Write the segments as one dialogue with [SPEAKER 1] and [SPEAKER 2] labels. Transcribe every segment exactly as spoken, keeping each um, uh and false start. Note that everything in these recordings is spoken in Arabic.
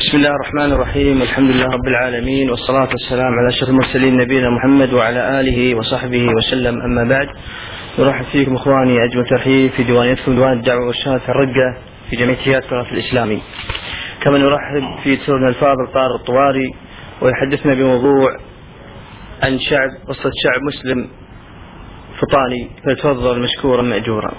[SPEAKER 1] بسم الله الرحمن الرحيم. الحمد لله رب العالمين، والصلاة والسلام على أشرف المرسلين نبينا محمد وعلى آله وصحبه وسلم. أما بعد، نرحب فيكم إخواني أجمل ترحيب في ديوانيتكم ديوان الدعوة والإرشاد في الرقة في جمعية التراث الإسلامي. كما نرحب في دكتورنا الفاضل طارق الطواري، ويحدثنا بموضوع عن شعب قصة شعب مسلم فطاني، فلتفضل مشكورا مأجورا.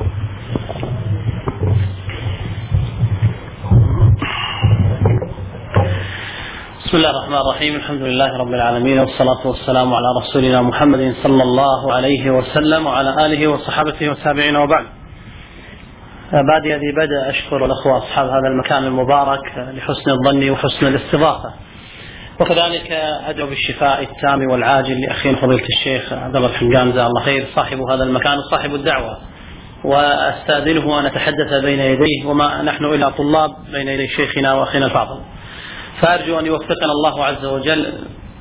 [SPEAKER 2] بسم الله الرحمن الرحيم. الحمد لله رب العالمين، والصلاة والسلام على رسولنا محمد صلى الله عليه وسلم وعلى آله وصحابته والتابعين، وبعد. بعد هذه بدأ أشكر الأخوة أصحاب هذا المكان المبارك لحسن الظن وحسن الاستضافة، وكذلك أدعو بالشفاء التام والعاجل لأخينا فضيلة الشيخ عبد الله الحمجان جزاه الله خير، صاحب هذا المكان وصاحب الدعوة، وأستأذنه أن أتحدث بين يديه، وما نحن إلا طلاب بين يدي شيخنا وأخينا الفاضل، فأرجو أن يوفقنا الله عز وجل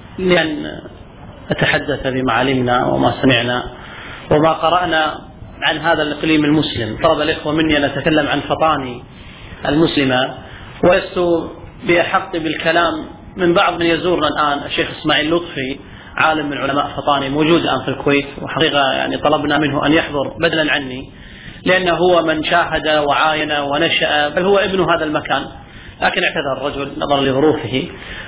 [SPEAKER 2] لأن نتحدث بما علمنا وما سمعنا وما قرأنا عن هذا الإقليم المسلم. طلب الإخوة مني أن أتكلم عن فطاني المسلمة، ولست بأحق بالكلام من بعض من يزورنا الآن. الشيخ إسماعيل لطفي عالم من علماء فطاني موجود الآن في الكويت، وحقيقة يعني طلبنا منه أن يحضر بدلا عني، لأنه هو من شاهد وعاين ونشأ، بل هو ابن هذا المكان، لكن اعتذر الرجل نظرا لظروفه،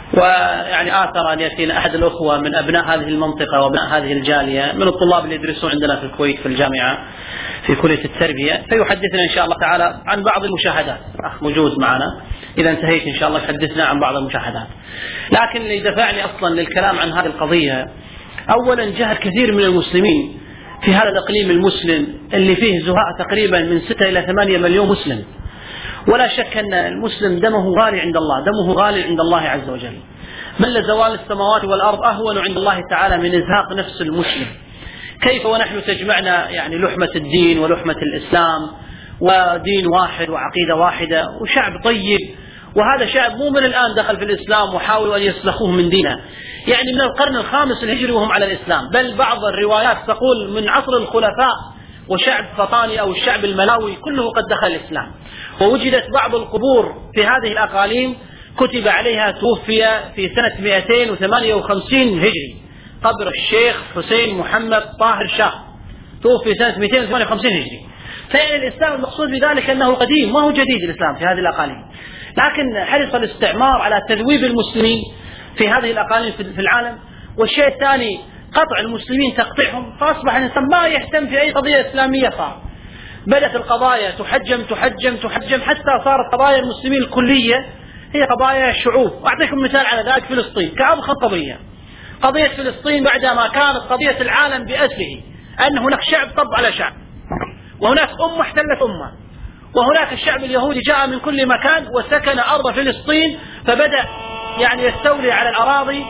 [SPEAKER 2] ويعني آثر أن يأتينا أحد الأخوة من أبناء هذه المنطقة وأبناء هذه الجالية من الطلاب اللي يدرسون عندنا في الكويت في الجامعة في كلية التربية، فيحدثنا إن شاء الله تعالى عن بعض المشاهدات. أخ موجود معنا، إذا انتهيت إن شاء الله يحدثنا عن بعض المشاهدات. لكن اللي دفعني أصلا للكلام عن هذه القضية، أولا جهل كثير من المسلمين في هذا الإقليم المسلم اللي فيه زهاء تقريبا من ستة إلى ثمانية مليون مسلم، ولا شك أن المسلم دمه غالي عند الله، دمه غالي عند الله عز وجل، بل لزوال السماوات والأرض أهون عند الله تعالى من إزهاق نفس المسلم. كيف ونحن تجمعنا يعني لحمة الدين ولحمة الإسلام ودين واحد وعقيدة واحدة وشعب طيب، وهذا شعب مو من الآن دخل في الإسلام وحاولوا أن يسلخوه من دينه، يعني من القرن الخامس الهجري وهم على الإسلام، بل بعض الروايات تقول من عصر الخلفاء، وشعب فطاني أو الشعب الملاوي كله قد دخل الإسلام. ووجدت بعض القبور في هذه الأقاليم كتب عليها توفي في سنة مئتين وثمانية وخمسين هجري، قبر الشيخ حسين محمد طاهر شاه توفي سنة مئتين وثمانية وخمسين هجري. فإن الإسلام المقصود بذلك أنه قديم، ما هو جديد الإسلام في هذه الأقاليم، لكن حرص الاستعمار على تذويب المسلمين في هذه الأقاليم في العالم. والشيء الثاني قطع المسلمين، تقطيعهم، فأصبح الإنسان ما يهتم في أي قضية إسلامية. صار بدأت القضايا تحجم تحجم تحجم حتى صارت قضايا المسلمين الكلية هي قضايا الشعوب. أعطيكم مثال على ذلك، فلسطين كأضخم قضية، قضية فلسطين بعدما كانت قضية العالم بأسره، أن هناك شعب طب على شعب، وهناك أمة احتلت أمة، وهناك الشعب اليهودي جاء من كل مكان وسكن أرض فلسطين، فبدأ يعني يستولي على الأراضي.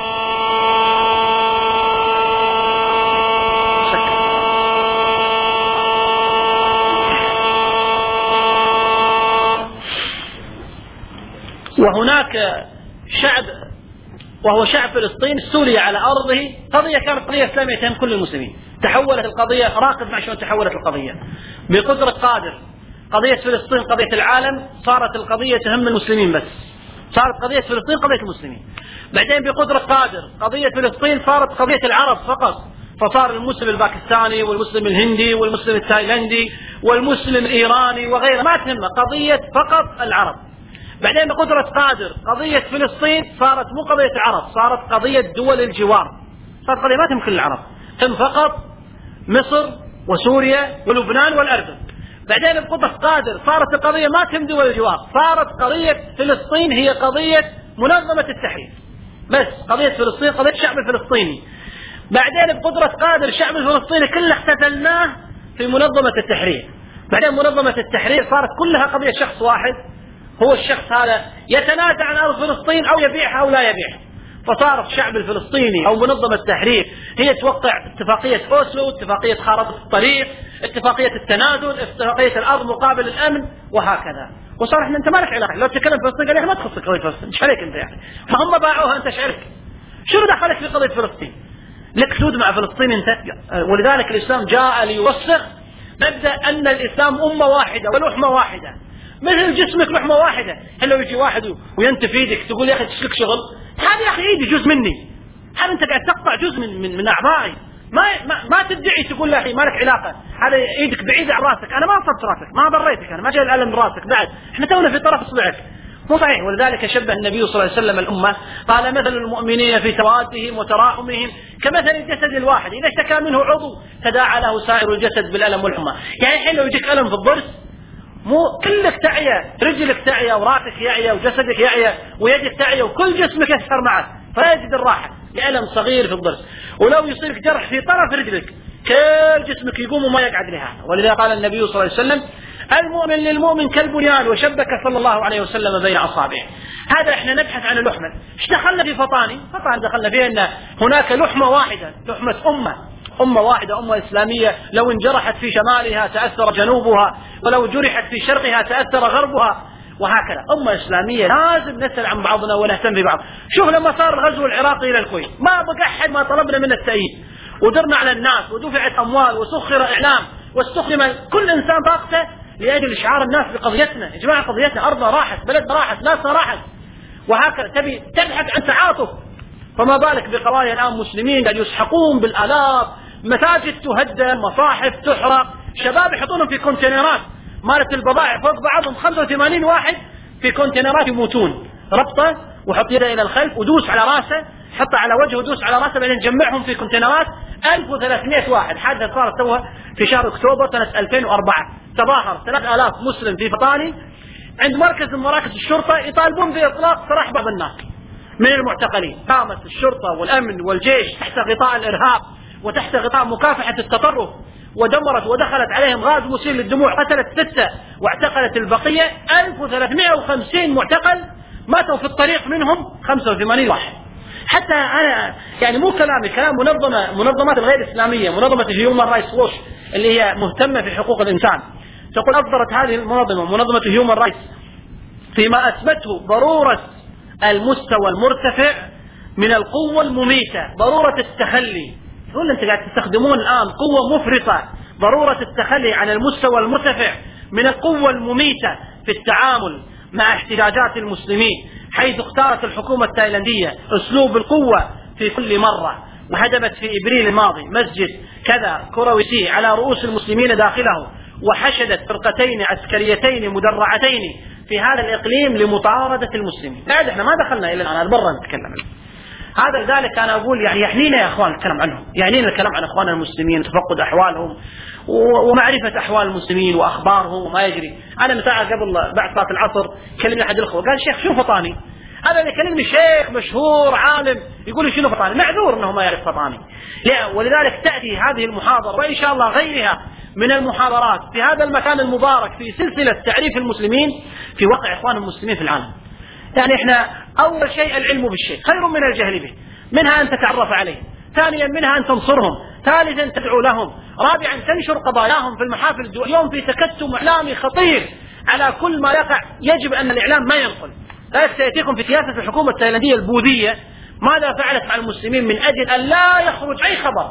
[SPEAKER 2] وهناك شعب وهو شعب فلسطين استولي على أرضه. قضية كانت قضية إسلامية تهم كل المسلمين، تحولت القضية، راقب مع شلون تحولت القضية بقدرة قادر. قضية فلسطين قضية العالم، صارت القضية تهم المسلمين بس، صارت قضية فلسطين قضية المسلمين. بعدين بقدرة قادر قضية فلسطين صارت قضية العرب فقط، فصار المسلم الباكستاني والمسلم الهندي والمسلم التايلندي والمسلم الإيراني وغيره ما تهمه، قضية فقط العرب. بعدين بقدرة قادر قضية فلسطين صارت مو قضية العرب، صارت قضية دول الجوار، صارت قضية ما تهم كل العرب، تهم فقط مصر وسوريا ولبنان والأردن. بعدين بقدرة قادر صارت القضية ما تهم دول الجوار، صارت قضية فلسطين هي قضية منظمة التحرير، بس قضية فلسطين قضية الشعب الفلسطيني. بعدين بقدرة قادر الشعب الفلسطيني كله احتفلناه في منظمة التحرير. بعدين منظمة التحرير صارت كلها قضية شخص واحد، هو الشخص هذا يتنازع عن أرض فلسطين أو يبيعها أو لا يبيعها، فصار الشعب الفلسطيني أو منظمة التحرير هي توقع اتفاقية أوسلو، اتفاقية خارطة الطريق، اتفاقية التنازل، اتفاقية الأرض مقابل الأمن، وهكذا. وصار احنا انت ما لك علاقة، لو تتكلم فلسطين قال ما تخصك قضية فلسطين، ايش عليك انت يعني؟ فهم باعوها انت ايش عليك؟ شنو دخلك في قضية فلسطين؟ لك حدود مع فلسطين انت. ولذلك الإسلام جاء ليوسخ مبدأ أن الإسلام أمة واحدة ولحمة واحدة، مثل جسمك لحمة واحدة. هل لو يجي واحد وينتف ايدك تقول يا اخي تشلك شغل؟ هذا يا اخي ايدي جزء مني، هذا انت قاعد تقطع جزء من من, من اعضائي. ما ما, ما تدعي تقول يا اخي ما لك علاقة، هذا ايدك بعيدة عن راسك. انا ما صبت راسك، ما بريتك، انا ما جاي الالم من راسك بعد، احنا تونا في طرف اصبعك. مو صحيح. ولذلك شبه النبي صلى الله عليه وسلم الأمة، قال مثل المؤمنين في توادهم وتراحمهم كمثل الجسد الواحد إذا اشتكى منه عضو تداعى له سائر الجسد بالألم والحمى. يعني الحين لو يجيك ألم في الضرس مو كلك تعيا، رجلك تعيا وراسك يعيا وجسدك يعيا ويدك تعيا وكل جسمك يسهر معك فيجد الراحة لألم صغير في الضرس. ولو يصيرك جرح في طرف رجلك كل جسمك يقوم وما يقعد لهذا. ولذا قال النبي صلى الله عليه وسلم المؤمن للمؤمن كالبنيان وشبك صلى الله عليه وسلم بين أصابعه. هذا احنا نبحث عن اللحمة. ايش دخلنا في فطاني؟ فطان دخلنا فيه ان هناك لحمة واحدة، لحمة أمة، أمة واحدة، أمة إسلامية. لو انجرحت في شمالها تأثر جنوبها، ولو جرحت في شرقها تأثر غربها، وهكذا. أمة إسلامية لازم نسأل عن بعضنا ونهتم ببعض. شوف لما صار الغزو العراقي إلى الكويت ما بقى أحد ما طلبنا من التأييد، ودرنا على الناس ودفعت أموال وسخر إعلام واستخدم كل إنسان طاقته لأجل إشعار الناس بقضيتنا. يا جماعة قضيتنا، أرضنا راحت، بلدنا راحت، ناسنا راحت، وهكذا. تبي تبحث عن تعاطف، فما بالك بقضايا الآن مسلمين قاعد يسحقون بالآلاف، مساجد تهدم، مصاحف تحرق، شباب يحطونهم في كونتينرات مالت البضائع فوق بعضهم، خمسة وثمانين واحد في كونتينرات يموتون. ربطه وحط يده إلى الخلف ودوس على راسه، حطه على وجهه ودوس على راسه، بعدين جمعهم في كونتينرات. ألف وثلاثمائة واحد. حادثة صارت توها في شهر أكتوبر سنة ألفين وأربعة. تظاهر ثلاثة آلاف مسلم في فطاني عند مركز من مراكز الشرطة يطالبون بإطلاق سراح بعض الناس من المعتقلين. قامت الشرطة والأمن والجيش تحت غطاء الإرهاب وتحت غطاء مكافحة التطرف، ودمرت ودخلت عليهم غاز مسيل للدموع، قتلت ستة واعتقلت البقية. ألف وثلاثمائة وخمسين معتقل ماتوا في الطريق، منهم خمسة وثمانين واحد. حتى أنا يعني مو كلامي، كلام منظمة منظمات الغير إسلامية، منظمة هيومن رايتس ووش اللي هي مهتمة في حقوق الإنسان، تقول أصدرت هذه المنظمة منظمة هيومن رايتس فيما أثبته ضرورة المستوى المرتفع من القوة المميتة، ضرورة التخلي. يقول أنت قاعد تستخدمون الآن قوة مفرطة، ضرورة التخلي عن المستوى المرتفع من القوة المميتة في التعامل مع احتجاجات المسلمين، حيث اختارت الحكومة التايلاندية أسلوب القوة في كل مرة، وهدمت في إبريل الماضي مسجد كذا كرويسي على رؤوس المسلمين داخله، وحشدت فرقتين عسكريتين مدرعتين في هذا الإقليم لمطاردة المسلمين. بعد احنا ما دخلنا إلى الآن، برا نتكلم عنه. هذا لذلك أنا أقول يعني يحنينا يا أخوان الكلام عنهم، يحنينا الكلام عن أخوان المسلمين، تفقد أحوالهم ومعرفة أحوال المسلمين وأخبارهم وما يجري. أنا متى قبل بعد صلاة العصر كلمني أحد الأخوة قال شيخ شو فطاني؟ هذا اللي كلمني شيخ مشهور عالم يقول لي شنو فطاني؟ معذور أنه ما يعرف فطاني. ولذلك تأتي هذه المحاضرة وإن شاء الله غيرها من المحاضرات في هذا المكان المبارك في سلسلة تعريف المسلمين في واقع إخوان المسلمين في العالم. يعني احنا أول شيء العلم بالشيء خير من الجهل به، منها أن تتعرف عليه، ثانيا منها أن تنصرهم، ثالثا تدعو لهم، رابعا تنشر قضاياهم في المحافل الدولية. اليوم في تكتم إعلامي خطير على كل ما يقع، يجب أن الإعلام ما ينقل. لا سيأتيكم في سياسة الحكومة التايلاندية البوذية ماذا فعلت مع المسلمين من أجل أن لا يخرج أي خبر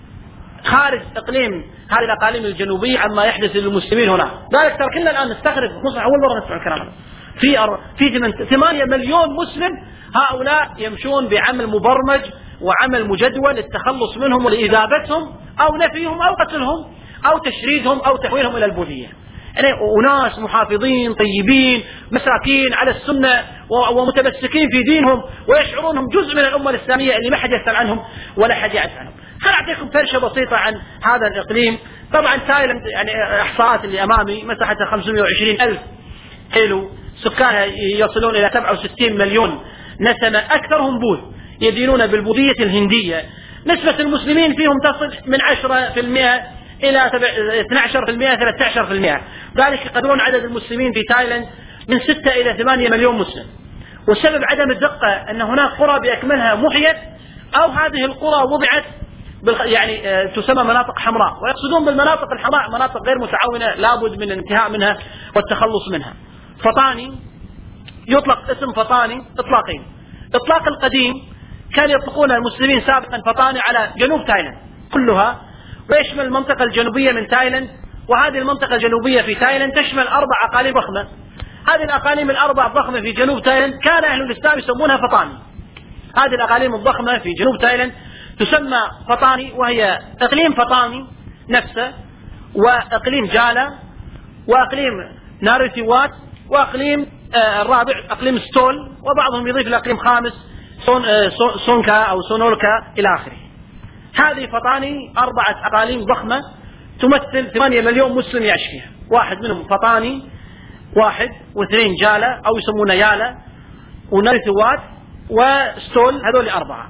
[SPEAKER 2] خارج إقليم هذه الأقاليم الجنوبية عما يحدث للمسلمين هنا. ذلك ترى كلنا الآن نستغرب، مصر أول مرة نسمع الكلام هذا. في أر... في ثمانية مليون مسلم، هؤلاء يمشون بعمل مبرمج وعمل مجدول للتخلص منهم ولإذابتهم أو نفيهم أو قتلهم أو تشريدهم أو تحويلهم إلى البوذية. يعني وناس محافظين طيبين مساكين على السنة ومتمسكين في دينهم ويشعرونهم جزء من الأمة الإسلامية اللي ما حد يسأل عنهم ولا حد يعرف عنهم. خل أعطيكم فرشة بسيطة عن هذا الإقليم. طبعا تايلاند يعني إحصاءات اللي أمامي مساحتها خمسمائة وعشرين ألف كيلو، سكانها يصلون إلى سبعة وستين مليون نسمة، أكثرهم بوذ يدينون بالبوذية الهندية. نسبة المسلمين فيهم تصل من عشرة بالمئة إلى اثني عشر بالمئة ثلاثة عشر بالمئة. ذلك يقدرون عدد المسلمين في تايلاند من ستة إلى ثمانية مليون مسلم. وسبب عدم الدقة أن هناك قرى بأكملها محيت، أو هذه القرى وضعت يعني تسمى مناطق حمراء، ويقصدون بالمناطق الحمراء مناطق غير متعاونة لابد من الانتهاء منها والتخلص منها. فطاني يطلق اسم فطاني إطلاقين. إطلاق القديم كان يطلقون المسلمين سابقا فطاني على جنوب تايلاند كلها، ويشمل المنطقة الجنوبية من تايلاند. وهذه المنطقة الجنوبية في تايلاند تشمل أربع أقاليم ضخمة هذه الأقاليم الأربع الضخمة في جنوب تايلاند كان أهل الإسلام يسمونها فطاني. هذه الأقاليم الضخمة في جنوب تايلاند تسمى فطاني، وهي إقليم فطاني نفسه، وإقليم جالا، وإقليم ناريتيوات، وإقليم آه الرابع إقليم ستول، وبعضهم يضيف لإقليم خامس سون آه سونكا أو سونولكا إلى آخره. هذه فطاني أربعة أقاليم ضخمة تمثل ثمانية مليون مسلم يعيش فيها. واحد منهم فطاني واحد، واثنين جالا أو يسمونه يالا، وناريتيوات، وستول، هذول أربعة.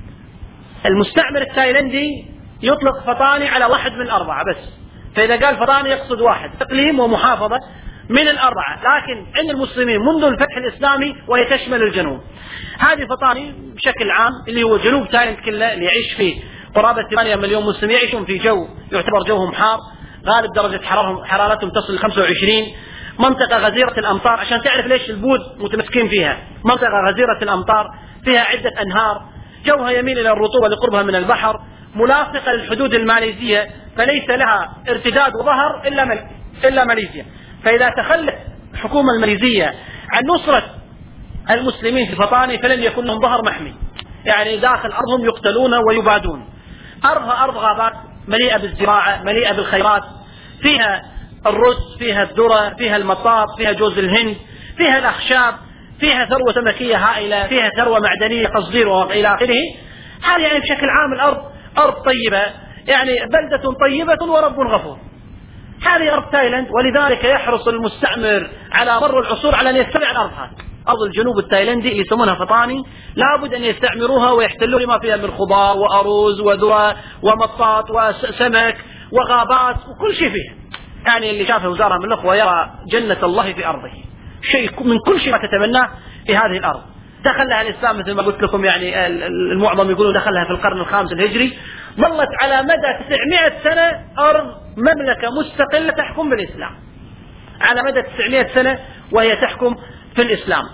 [SPEAKER 2] المستعمر التايلندي يطلق فطاني على واحد من الأربعة بس، فإذا قال فطاني يقصد واحد إقليم ومحافظة من الأربعة، لكن عند المسلمين منذ الفتح الإسلامي وهي تشمل الجنوب. هذه فطاني بشكل عام اللي هو جنوب تايلاند كله، اللي يعيش فيه قرابة ثمانية مليون مسلم، يعيشون في جو يعتبر جوهم حار، غالب درجة حرارتهم تصل ل خمسة وعشرين، منطقة غزيرة الأمطار، عشان تعرف ليش البوذ متمسكين فيها، منطقة غزيرة الأمطار فيها عدة أنهار، جوها يميل إلى الرطوبة لقربها من البحر، ملاصقة للحدود الماليزية، فليس لها ارتداد وظهر إلا مل... إلا ماليزيا. فإذا تخلت الحكومة الماليزية عن نصرة المسلمين في فطاني فلن يكون لهم ظهر محمي، يعني داخل أرضهم يقتلون ويبادون. أرضها أرض غابات مليئة بالزراعة، مليئة بالخيرات، فيها الرز، فيها الذرة، فيها المطاط، فيها جوز الهند، فيها الأخشاب، فيها ثروة سمكية هائلة، فيها ثروة معدنية تصدير وإلى آخره. هذه يعني بشكل عام الأرض أرض طيبة، يعني بلدة طيبة ورب غفور. هذه أرض تايلاند، ولذلك يحرص المستعمر على مر العصور على أن يستبع الأرض هذه. أرض الجنوب التايلندي اللي يسمونها فطاني لابد أن يستعمروها ويحتلوا لما فيها من خضار وأرز وذرة ومطاط وسمك وغابات وكل شيء فيها. يعني اللي شافه وزارة من الأخوة يرى جنة الله في أرضه، شيء من كل شيء ما تتمناه في هذه الأرض. دخلها الإسلام مثل ما قلت لكم، يعني المعظم يقولون دخلها في القرن الخامس الهجري، ظلت على مدى تسعمائة سنة أرض مملكة مستقلة تحكم بالإسلام، على مدى تسعمائة سنة وهي تحكم في الإسلام.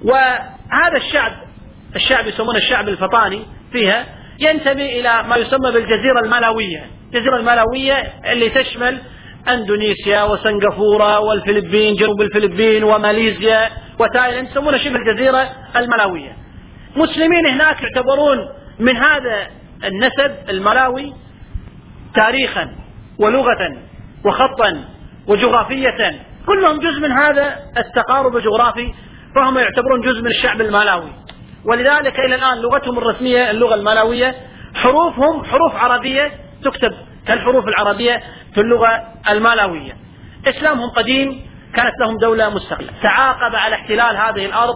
[SPEAKER 2] وهذا الشعب الشعب يسمونه الشعب الفطاني فيها ينتمي إلى ما يسمى بالجزيرة المالاوية. الجزيرة المالاوية اللي تشمل أندونيسيا وسنغافورة والفلبين، جنوب الفلبين وماليزيا وتايلاند، يسمونها شبه الجزيرة المالاوية. مسلمين هناك يعتبرون من هذا النسب المالاوي تاريخا ولغة وخطا وجغرافية، كلهم جزء من هذا التقارب الجغرافي، فهم يعتبرون جزء من الشعب المالاوي. ولذلك إلى الآن لغتهم الرسمية اللغة المالاوية، حروفهم حروف عربية تكتب كالحروف العربية في اللغة المالاوية. إسلامهم قديم، كانت لهم دولة مستقلة. تعاقب على احتلال هذه الأرض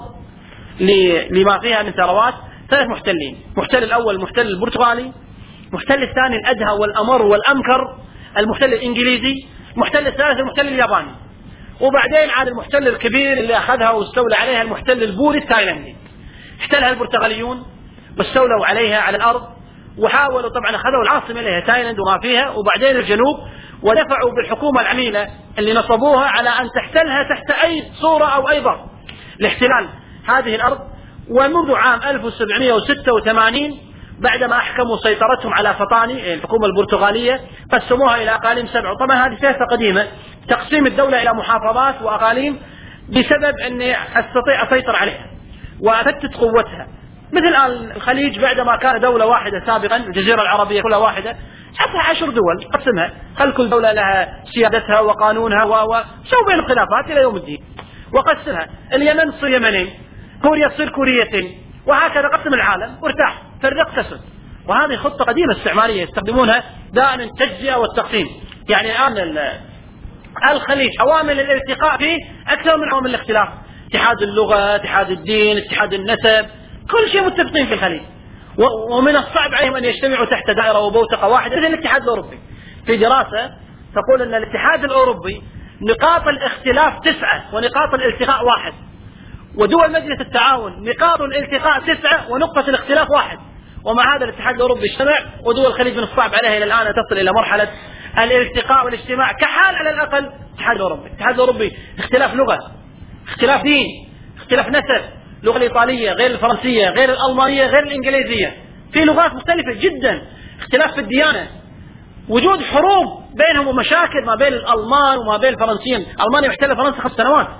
[SPEAKER 2] لما فيها من ثروات ثلاث محتلين. المحتل الأول المحتل البرتغالي، المحتل الثاني الأدهى والأمر والأمكر المحتل الإنجليزي، المحتل الثالث المحتل الياباني، وبعدين عاد المحتل الكبير اللي أخذها واستولى عليها المحتل البوذي التايلندي. احتلها البرتغاليون واستولوا عليها على الأرض، وحاولوا طبعا أخذوا العاصمة اللي هي تايلاند وما فيها، وبعدين الجنوب، ودفعوا بالحكومة العميلة اللي نصبوها على أن تحتلها تحت أي صورة أو أي ضغط لاحتلال هذه الأرض. ومنذ عام ألف وسبعمائة وستة وثمانين بعدما أحكموا سيطرتهم على فطاني الحكومة البرتغالية قسموها إلى أقاليم سبع. طبعا هذه سياسة قديمة، تقسيم الدولة إلى محافظات وأقاليم بسبب أني أستطيع أسيطر عليها وأفتت قوتها. مثل الآن الخليج بعدما كان دولة واحدة سابقا، الجزيرة العربية كلها واحدة، حتى عشر دول قسمها، خل كل دولة لها سيادتها وقانونها وسووا بين الخلافات إلى يوم الدين وقسمها. اليمن تصير يمنين، كوريا تصير كوريتين، وهكذا قسم العالم وارتاح، فرق تسد. وهذه خطة قديمة استعمارية يستخدمونها دائما التجزئة والتقسيم. يعني الآن الخليج عوامل الالتقاء فيه أكثر من عوامل الاختلاف، اتحاد اللغة، اتحاد الدين، اتحاد النسب، كل شيء متفقين في الخليج. ومن الصعب عليهم أن يجتمعوا تحت دائرة وبوتقة واحدة مثل الاتحاد الأوروبي. في دراسة تقول أن الاتحاد الأوروبي نقاط الاختلاف تسعة ونقاط الالتقاء واحد، ودول مجلس التعاون نقاط الالتقاء تسعة ونقطة الاختلاف واحد. ومع هذا الاتحاد الأوروبي اجتمع، ودول الخليج من الصعب عليها إلى الآن تصل إلى مرحلة الالتقاء والاجتماع كحال على الأقل الاتحاد الأوروبي. الاتحاد الأوروبي اختلاف لغة، اختلاف دين، اختلاف نسب، اللغة الإيطالية غير الفرنسية غير الألمانية غير الإنجليزية، في لغات مختلفة جدا، اختلاف في الديانة، وجود حروب بينهم ومشاكل ما بين الألمان وما بين الفرنسيين. ألمانيا محتلة فرنسا خمس سنوات،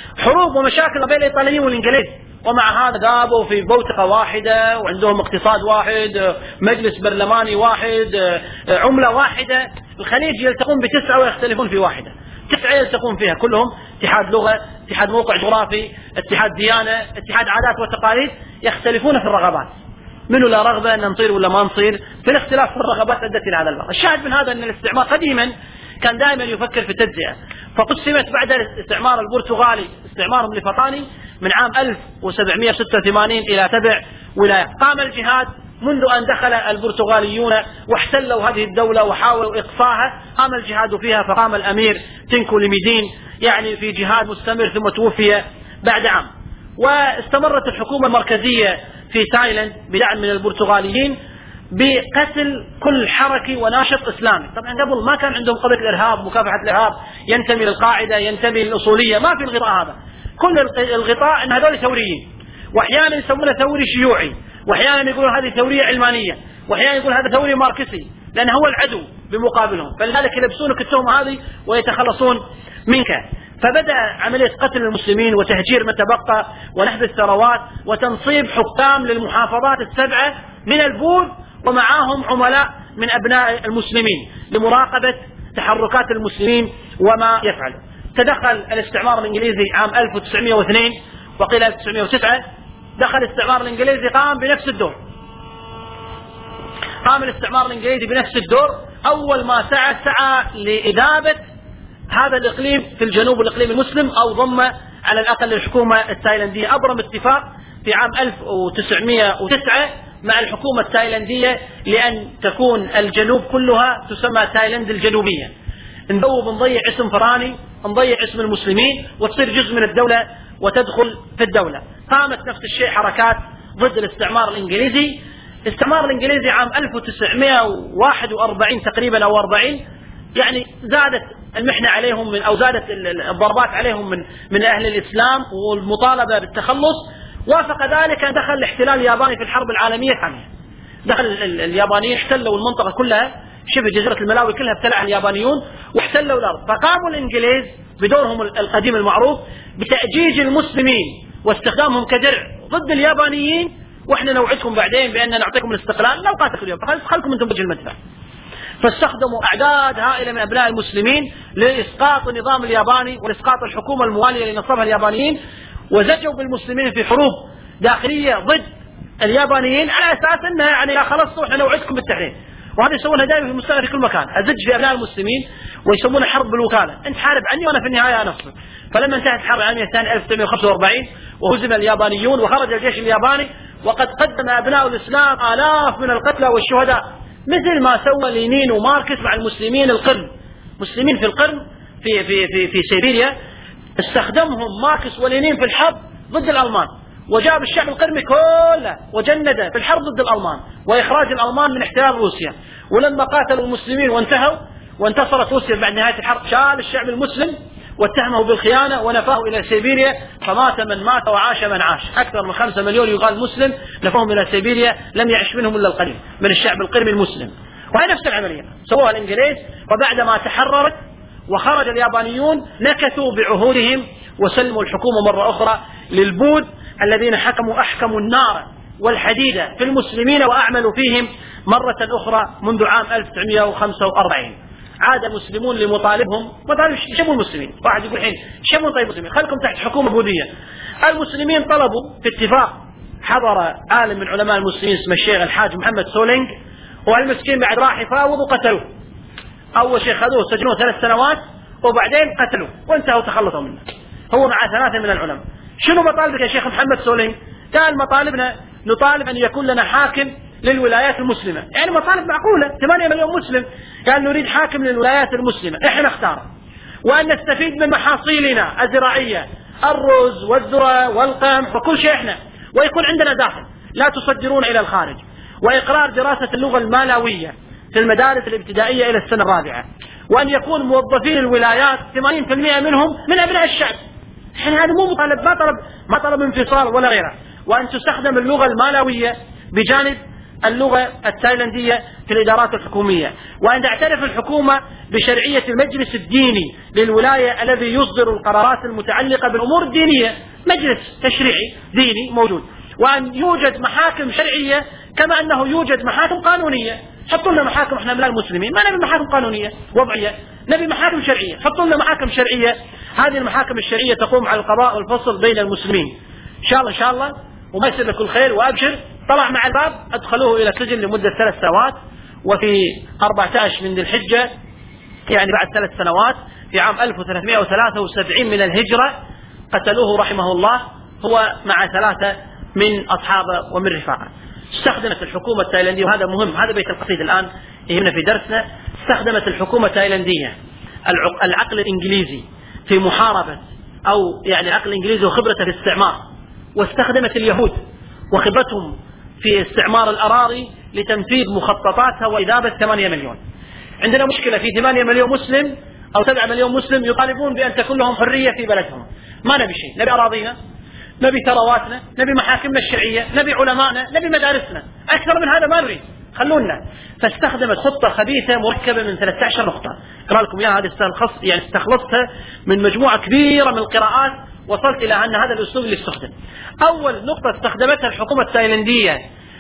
[SPEAKER 2] حروب ومشاكل بين الإيطاليين والإنجليز، ومع هذا ذابوا في بوتقة واحدة وعندهم اقتصاد واحد، مجلس برلماني واحد، عملة واحدة. الخليج يلتقون بتسعة ويختلفون في واحدة، تسعة يلتقون فيها كلهم اتحاد لغة، اتحاد موقع جغرافي، اتحاد ديانة، اتحاد عادات وتقاليد، يختلفون في الرغبات. منه لا رغبة أن نصير ولا ما نصير، في الاختلاف في الرغبات أدت إلى هذا الوضع. الشاهد من هذا أن الاستعمار قديما كان دائما يفكر في التجزئة، فقسمت بعد الاستعمار البرتغالي استعمارهم لفطاني من عام ألف وسبعمئة وستة وثمانين إلى سبع ولايات. قام الجهاد منذ أن دخل البرتغاليون واحتلوا هذه الدولة وحاولوا إقصاها، قام الجهاد فيها، فقام الأمير تنكو لميدين يعني في جهاد مستمر، ثم توفي بعد عام. واستمرت الحكومة المركزية في تايلاند بدعم من البرتغاليين بقتل كل حركي وناشط إسلامي. طبعا قبل ما كان عندهم قضية الإرهاب، مكافحة الإرهاب، ينتمي للقاعدة، ينتمي للأصولية، ما في الغطاء هذا. كل الغطاء أن هذول ثوريين، وأحيانا يسمونه ثوري شيوعي، وأحيانا يقولون هذه ثورية علمانية، وأحيانا يقول هذا ثوري ماركسي، لأنه هو العدو بمقابلهم، فلذلك يلبسونك التهمة هذه ويتخلصون منك. فبدأ عملية قتل المسلمين وتهجير من تبقى ونحب الثروات وتنصيب حكام للمحافظات السبعة من البوذ، ومعاهم عملاء من أبناء المسلمين لمراقبة تحركات المسلمين وما يفعل. تدخل الاستعمار الإنجليزي عام ألف وتسعمئة واثنين وقيل ألف وتسعمئة وتسعة، دخل الاستعمار الإنجليزي قام بنفس الدور قام الاستعمار الإنجليزي بنفس الدور. أول ما سعى سعى لإذابة هذا الإقليم في الجنوب، الإقليم المسلم، أو ضم على الأقل الحكومة التايلاندية. أبرم اتفاق في عام ألف وتسعمئة وتسعة مع الحكومة التايلاندية لأن تكون الجنوب كلها تسمى تايلاند الجنوبية. نذوب نضيع اسم فراني، نضيع اسم المسلمين، وتصير جزء من الدولة وتدخل في الدولة. قامت نفس الشيء حركات ضد الاستعمار الإنجليزي. الاستعمار الإنجليزي عام ألف وتسعمئة وواحد وأربعين تقريبا أو أربعين، يعني زادت المحنة عليهم من أو زادت الضربات عليهم من من أهل الإسلام والمطالبة بالتخلص. وافق ذلك أن دخل الاحتلال الياباني في الحرب العالمية الثانية. دخل اليابانيين احتلوا المنطقة كلها، شبه جزيرة الملاوي كلها ابتلعها اليابانيون واحتلوا الأرض. فقاموا الإنجليز بدورهم القديم المعروف بتأجيج المسلمين واستخدامهم كدرع ضد اليابانيين، واحنا نوعدكم بعدين بأن نعطيكم الاستقلال لو قاتلوا اليوم، فخلكم انتم بوجه المدفع. فاستخدموا أعداد هائلة من أبناء المسلمين لإسقاط النظام الياباني وإسقاط الحكومة الموالية اللي نصبها اليابانيين، وزجوا بالمسلمين في حروب داخلية ضد اليابانيين على أساس أنها يعني لا خلصتوا احنا نوعدكم بالتحرير. وهذا يسوونها دائما في المستقبل في كل مكان، أزج في أبناء المسلمين ويسمونها حرب بالوكالة، أنت حارب عني وأنا في النهاية أنصر. فلما انتهت الحرب العالمية الثانية ألف وتسعمئة وخمسة وأربعين وهزم اليابانيون وخرج الجيش الياباني، وقد قدم أبناء الإسلام آلاف من القتلى والشهداء، مثل ما سوى لينين وماركس مع المسلمين القرن. مسلمين في القرن في في في في سيبيريا استخدمهم ماركس ولينين في الحرب ضد الألمان، وجاب الشعب القرمي كله وجنده في الحرب ضد الألمان وإخراج الألمان من احتلال روسيا. ولما قاتلوا المسلمين وانتهوا وانتصرت روسيا بعد نهاية الحرب، شال الشعب المسلم واتهمه بالخيانة ونفاه إلى سيبيريا، فمات من مات وعاش من عاش. أكثر من خمسة مليون يقال مسلم نفوهم إلى سيبيريا، لم يعش منهم إلا القليل من الشعب القرمي المسلم. وهي نفس العملية سووها الإنجليز، وبعدما تحررت وخرج اليابانيون نكثوا بعهودهم وسلموا الحكومة مرة أخرى للبوذ الذين حكموا أحكموا النار والحديدة في المسلمين وأعملوا فيهم مرة أخرى منذ عام ألف وتسعمئة وخمسة وأربعين. عاد المسلمون لمطالبهم، مطالب شبه المسلمين. واحد يقول الحين شبه طيب المسلمين خلكم تحت حكومة بوذية. المسلمين طلبوا في اتفاق، حضر عالم من علماء المسلمين اسمه الشيخ الحاج محمد سولينج، والمسكين بعد راح يفاوض وقتلوه. أول شيء خذوه سجنوه ثلاث سنوات وبعدين قتلوه وانتهوا تخلصوا منه، هو مع ثلاثة من العلماء. شنو مطالبك يا شيخ محمد سولينج؟ قال مطالبنا نطالب أن يكون لنا حاكم للولايات المسلمة. يعني مطالب معقولة، ثمانية مليون مسلم. قال نريد حاكم للولايات المسلمة احنا نختاره، وأن نستفيد من محاصيلنا الزراعية، الرز والذرة والقمح وكل شيء احنا، ويكون عندنا داخل لا تصدرون إلى الخارج، وإقرار دراسة اللغة المالاوية في المدارس الابتدائية إلى السنة الرابعة، وأن يكون موظفين الولايات ثمانين بالمئة منهم من أبناء الشعب. احنا هذا مو مطالب، ما طلب ما طلب انفصال ولا غيره. وأن تستخدم اللغة المالاوية بجانب
[SPEAKER 3] اللغة التايلاندية في الإدارات الحكومية، وأن تعترف الحكومة بشرعية المجلس الديني للولاية الذي يصدر القرارات المتعلقة بالأمور الدينية، مجلس تشريعي ديني موجود، وأن يوجد محاكم شرعية كما أنه يوجد محاكم قانونية. حطوا لنا محاكم، احنا لا المسلمين ما نبي محاكم قانونية وضعية، نبي محاكم شرعية. حطوا لنا محاكم شرعية، هذه المحاكم الشرعية تقوم على القضاء والفصل بين المسلمين. إن شاء الله إن شاء الله وما يصير لك الخير وأبشر. طلع مع الباب أدخلوه إلى السجن لمدة ثلاث سنوات، وفي أربعة عشر من ذي الحجة يعني بعد ثلاث سنوات في عام ألف وثلاثمائة وثلاثة وسبعين من الهجرة قتلوه رحمه الله هو مع ثلاثة من أصحابه ومن رفاقه. استخدمت الحكومة التايلاندية، وهذا مهم، هذا بيت القصيد الآن يهمنا في درسنا، استخدمت الحكومة التايلاندية العقل الإنجليزي في محاربة أو يعني العقل الإنجليزي وخبرته في الاستعمار، واستخدمت اليهود وخبرتهم في استعمار الأراضي لتنفيذ مخططاتها وإذابة ثمانية مليون. عندنا مشكلة في ثمانية مليون مسلم أو سبعة مليون مسلم يطالبون بأن تكون لهم حرية في بلدهم. ما نبي شيء، نبي أراضينا، نبي ثرواتنا، نبي محاكمنا الشرعية، نبي علماءنا، نبي مدارسنا، أكثر من هذا ما نريد، خلونا. فاستخدمت خطة خبيثة مركبة من ثلاثة عشر نقطة، أقرأ لكم إياها، هذه استخلص يعني استخلصتها من مجموعة كبيرة من القراءات، وصلت إلى أن هذا الأسلوب اللي استخدم. أول نقطة استخدمتها الحكومة التايلاندية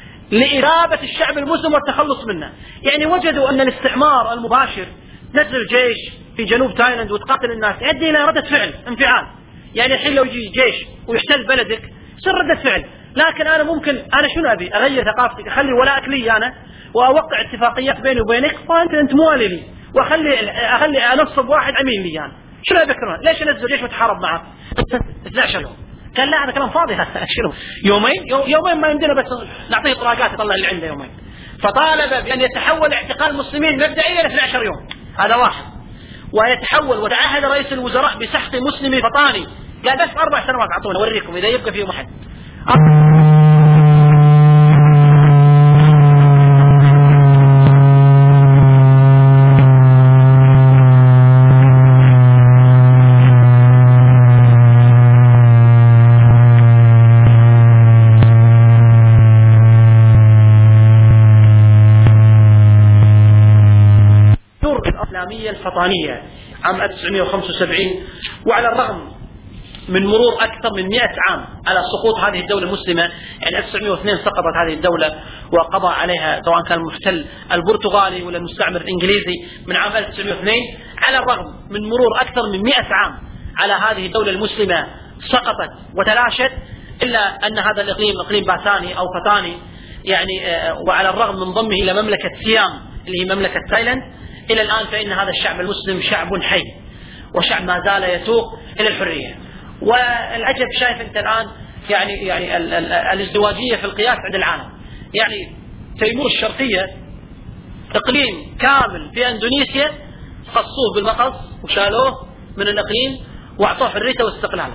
[SPEAKER 3] لإرابة الشعب المسلم والتخلص منه، يعني وجدوا أن الاستعمار المباشر نزل جيش في جنوب تايلاند وتقاتل الناس يؤدي إلى ردة فعل انفعال. يعني الحين لو يجي جيش ويحتل بلدك يصير ردة فعل، لكن أنا ممكن أنا شنو أبي أغير ثقافتك، أخلي ولاءك لي أنا وأوقع اتفاقيات بيني وبينك، وأنت أنت موالي لي، وأخلي أخلي أنصب واحد أمين لي أنا. شنو أبي أكثر؟ ليش أنزل جيش وتحارب معه اثني عشر يوم؟ قال لا هذا كلام فاضي. شنو يومين؟ يومين ما يمدينا بس نعطيه طراقات يطلع اللي عنده يومين. فطالب بأن يتحول اعتقال المسلمين مبدئيا إلى اثني عشر يوم، هذا واحد. ويتحول وتعهد رئيس الوزراء بسحق مسلمي فطاني، قال بس أربع سنوات أعطونا أوريكم إذا يبقى فيهم أحد. الإسلامية الفطانية عام ألف وتسعمائة وخمسة وسبعين، وعلى الرغم من مرور أكثر من مئة عام على سقوط هذه الدولة المسلمة، يعني ألف وتسعمائة واثنين سقطت هذه الدولة وقضى عليها سواء كان المحتل البرتغالي ولا المستعمر الإنجليزي من عام ألف وتسعمائة واثنين. على الرغم من مرور أكثر من مئة عام على هذه الدولة المسلمة سقطت وتلاشت، إلا أن هذا الإقليم إقليم باساني أو فطاني يعني، وعلى الرغم من ضمه إلى مملكة سيام اللي هي مملكة تايلاند، إلى الآن فإن هذا الشعب المسلم شعب حي وشعب ما زال يتوق إلى الحرية. والعجب شايف أنت الآن يعني يعني ال ال الازدواجية في القياس عند العالم. يعني تيمور الشرقية إقليم كامل في أندونيسيا قصوه بالمقص وشالوه من الإقليم وأعطوه حريته واستقلاله.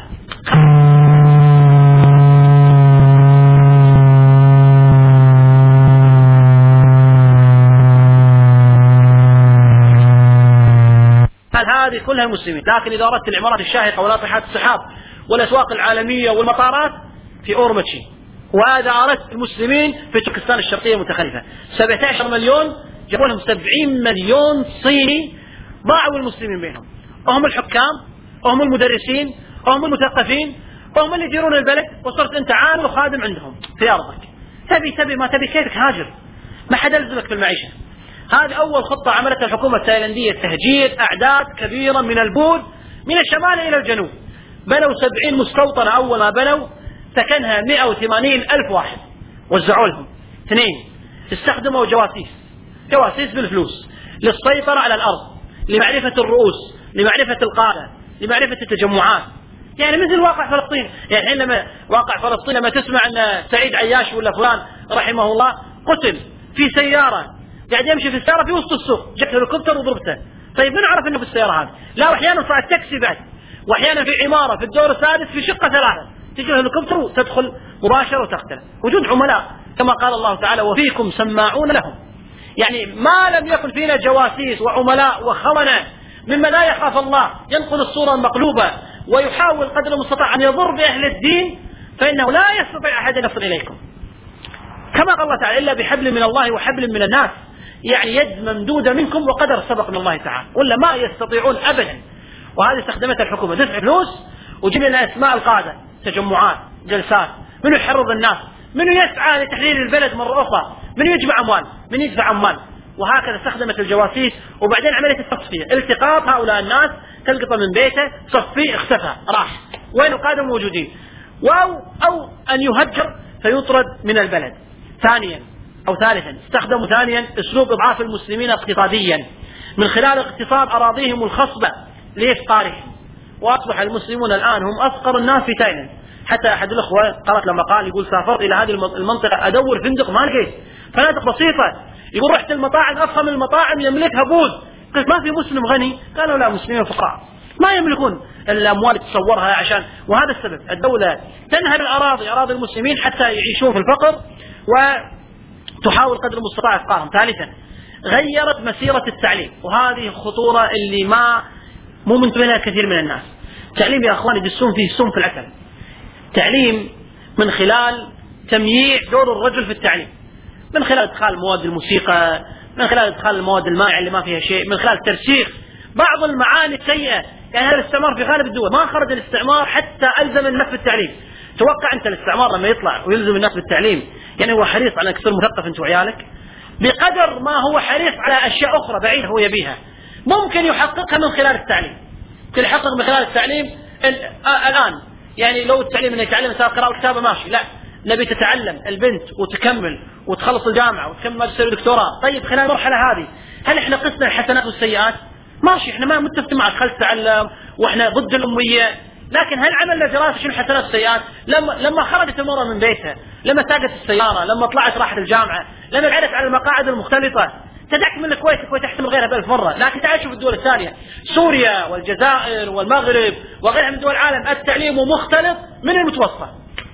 [SPEAKER 3] هذه كلها مسلمين، لكن إذا أردت العمارات الشاهقة وناطحات السحاب والأسواق العالمية والمطارات في أورمتشي، وهذا أردت المسلمين في تركستان الشرقية متخلفة. سبعة عشر مليون جابوا لهم سبعين مليون صيني ضاعوا المسلمين بينهم، وهم الحكام وهم المدرسين وهم المثقفين وهم اللي يديرون البلد، وصرت أنت عامل وخادم عندهم في أرضك. تبي تبي ما تبي كيفك هاجر، ما حد يلزمك في المعيشة. هذه أول خطة عملتها الحكومة التايلاندية، تهجير أعداد كبيرة من البود من الشمال إلى الجنوب. بنوا سبعين مستوطنة أول ما بنوا، سكنها مئة وثمانين ألف واحد، وزعوا لهم. اثنين، استخدموا جواسيس جواسيس بالفلوس للسيطرة على الأرض، لمعرفة الرؤوس، لمعرفة القادة، لمعرفة التجمعات. يعني مثل واقع فلسطين، يعني الحين لما واقع فلسطين لما تسمع أن سعيد عياش ولا فلان رحمه الله قتل في سيارة، قاعد يمشي في السيارة في وسط السوق، جت هليكوبتر وضربته. طيب من عرف انه في السيارة هذه؟ لا، واحيانا صار تاكسي بعد، واحيانا في عمارة في الدور السادس في شقة ثلاثة، تجي الهليكوبتر وتدخل مباشرة وتقتله. وجود عملاء كما قال الله تعالى وفيكم سماعون لهم. يعني ما لم يكن فينا جواسيس وعملاء وخونة مما لا يخاف الله ينقل الصورة المقلوبة ويحاول قدر المستطاع أن يضر بأهل الدين، فإنه لا يستطيع أحد أن يصل إليكم. كما قال الله تعالى: إلا بحبل من الله وحبل من الناس، يعني يد ممدودة منكم وقدر سبق من الله تعالى، ولا ما يستطيعون أبدا. وهذه استخدمتها الحكومة، دفع فلوس وجيب لنا أسماء القادة، تجمعات، جلسات، منو يحرض الناس، منو يسعى لتحرير البلد مرة أخرى، منو يجمع أموال، من يدفع أموال. وهكذا استخدمت الجواسيس. وبعدين عملية التصفية، التقاط هؤلاء الناس، تلقطه من بيته، تصفيه، اختفى، راح، وين القادة موجودين، أو أو أن يهجر فيطرد من البلد. ثانيا أو ثالثا استخدموا ثانيا أسلوب إضعاف المسلمين اقتصاديا من خلال اغتصاب أراضيهم الخصبة لإفقارهم، وأصبح المسلمون الآن هم أفقر الناس في تايلاند. حتى أحد الأخوة قرأت لما قال، يقول: سافرت إلى هذه المنطقة أدور فندق ما لقيت، فنادق بسيطة. يقول: رحت المطاعم، أفخم المطاعم يملكها بود، قلت: ما في مسلم غني؟ قالوا: لا، مسلمين فقراء ما يملكون الأموال تصورها. عشان وهذا السبب الدولة تنهب الأراضي، أراضي المسلمين، حتى يعيشون في الفقر وتحاول قدر المستطاع إفقارهم. ثالثا غيرت مسيرة التعليم، وهذه الخطورة اللي ما مو منتبه لها كثير من الناس. تعليم يا أخواني يدسون فيه السم في العسل. تعليم من خلال تمييع دور الرجل في التعليم، من خلال إدخال مواد الموسيقى، من خلال إدخال المواد المائعة اللي ما فيها شيء، من خلال ترسيخ بعض المعاني السيئة. يعني هذا الاستعمار في غالب الدول ما خرج الاستعمار حتى ألزم الناس بالتعليم. توقع أنت الاستعمار لما يطلع ويلزم الناس بالتعليم، يعني هو حريص على أن يصير مثقف أنت وعيالك، بقدر ما هو حريص على أشياء أخرى بعيدة هو يبيها، ممكن يحققها من خلال التعليم. ممكن يحقق من خلال التعليم الآن. يعني لو التعليم أنه يتعلم مثلا قراءة وكتابة ماشي، لا، نبي تتعلم البنت وتكمل وتخلص الجامعة وتكمل ماجستير ودكتوراه. طيب خلال المرحلة هذه هل احنا قسنا الحسنات والسيئات؟ ماشي، احنا ما متفقين معك، خل تتعلم واحنا ضد الأمية، لكن هل عملنا دراسة شنو الحسنات والسيئات؟ لما لما خرجت المرأة من بيتها، لما ساقت السيارة، لما طلعت راحت الجامعة، لما بعدت على المقاعد المختلطة، تدعك من الكويت، الكويت تحتمل غيرها بألف مرة، لكن تعال شوف الدول الثانية، سوريا والجزائر والمغرب وغيرها من دول العالم، التعليم مختلط من المتوسط،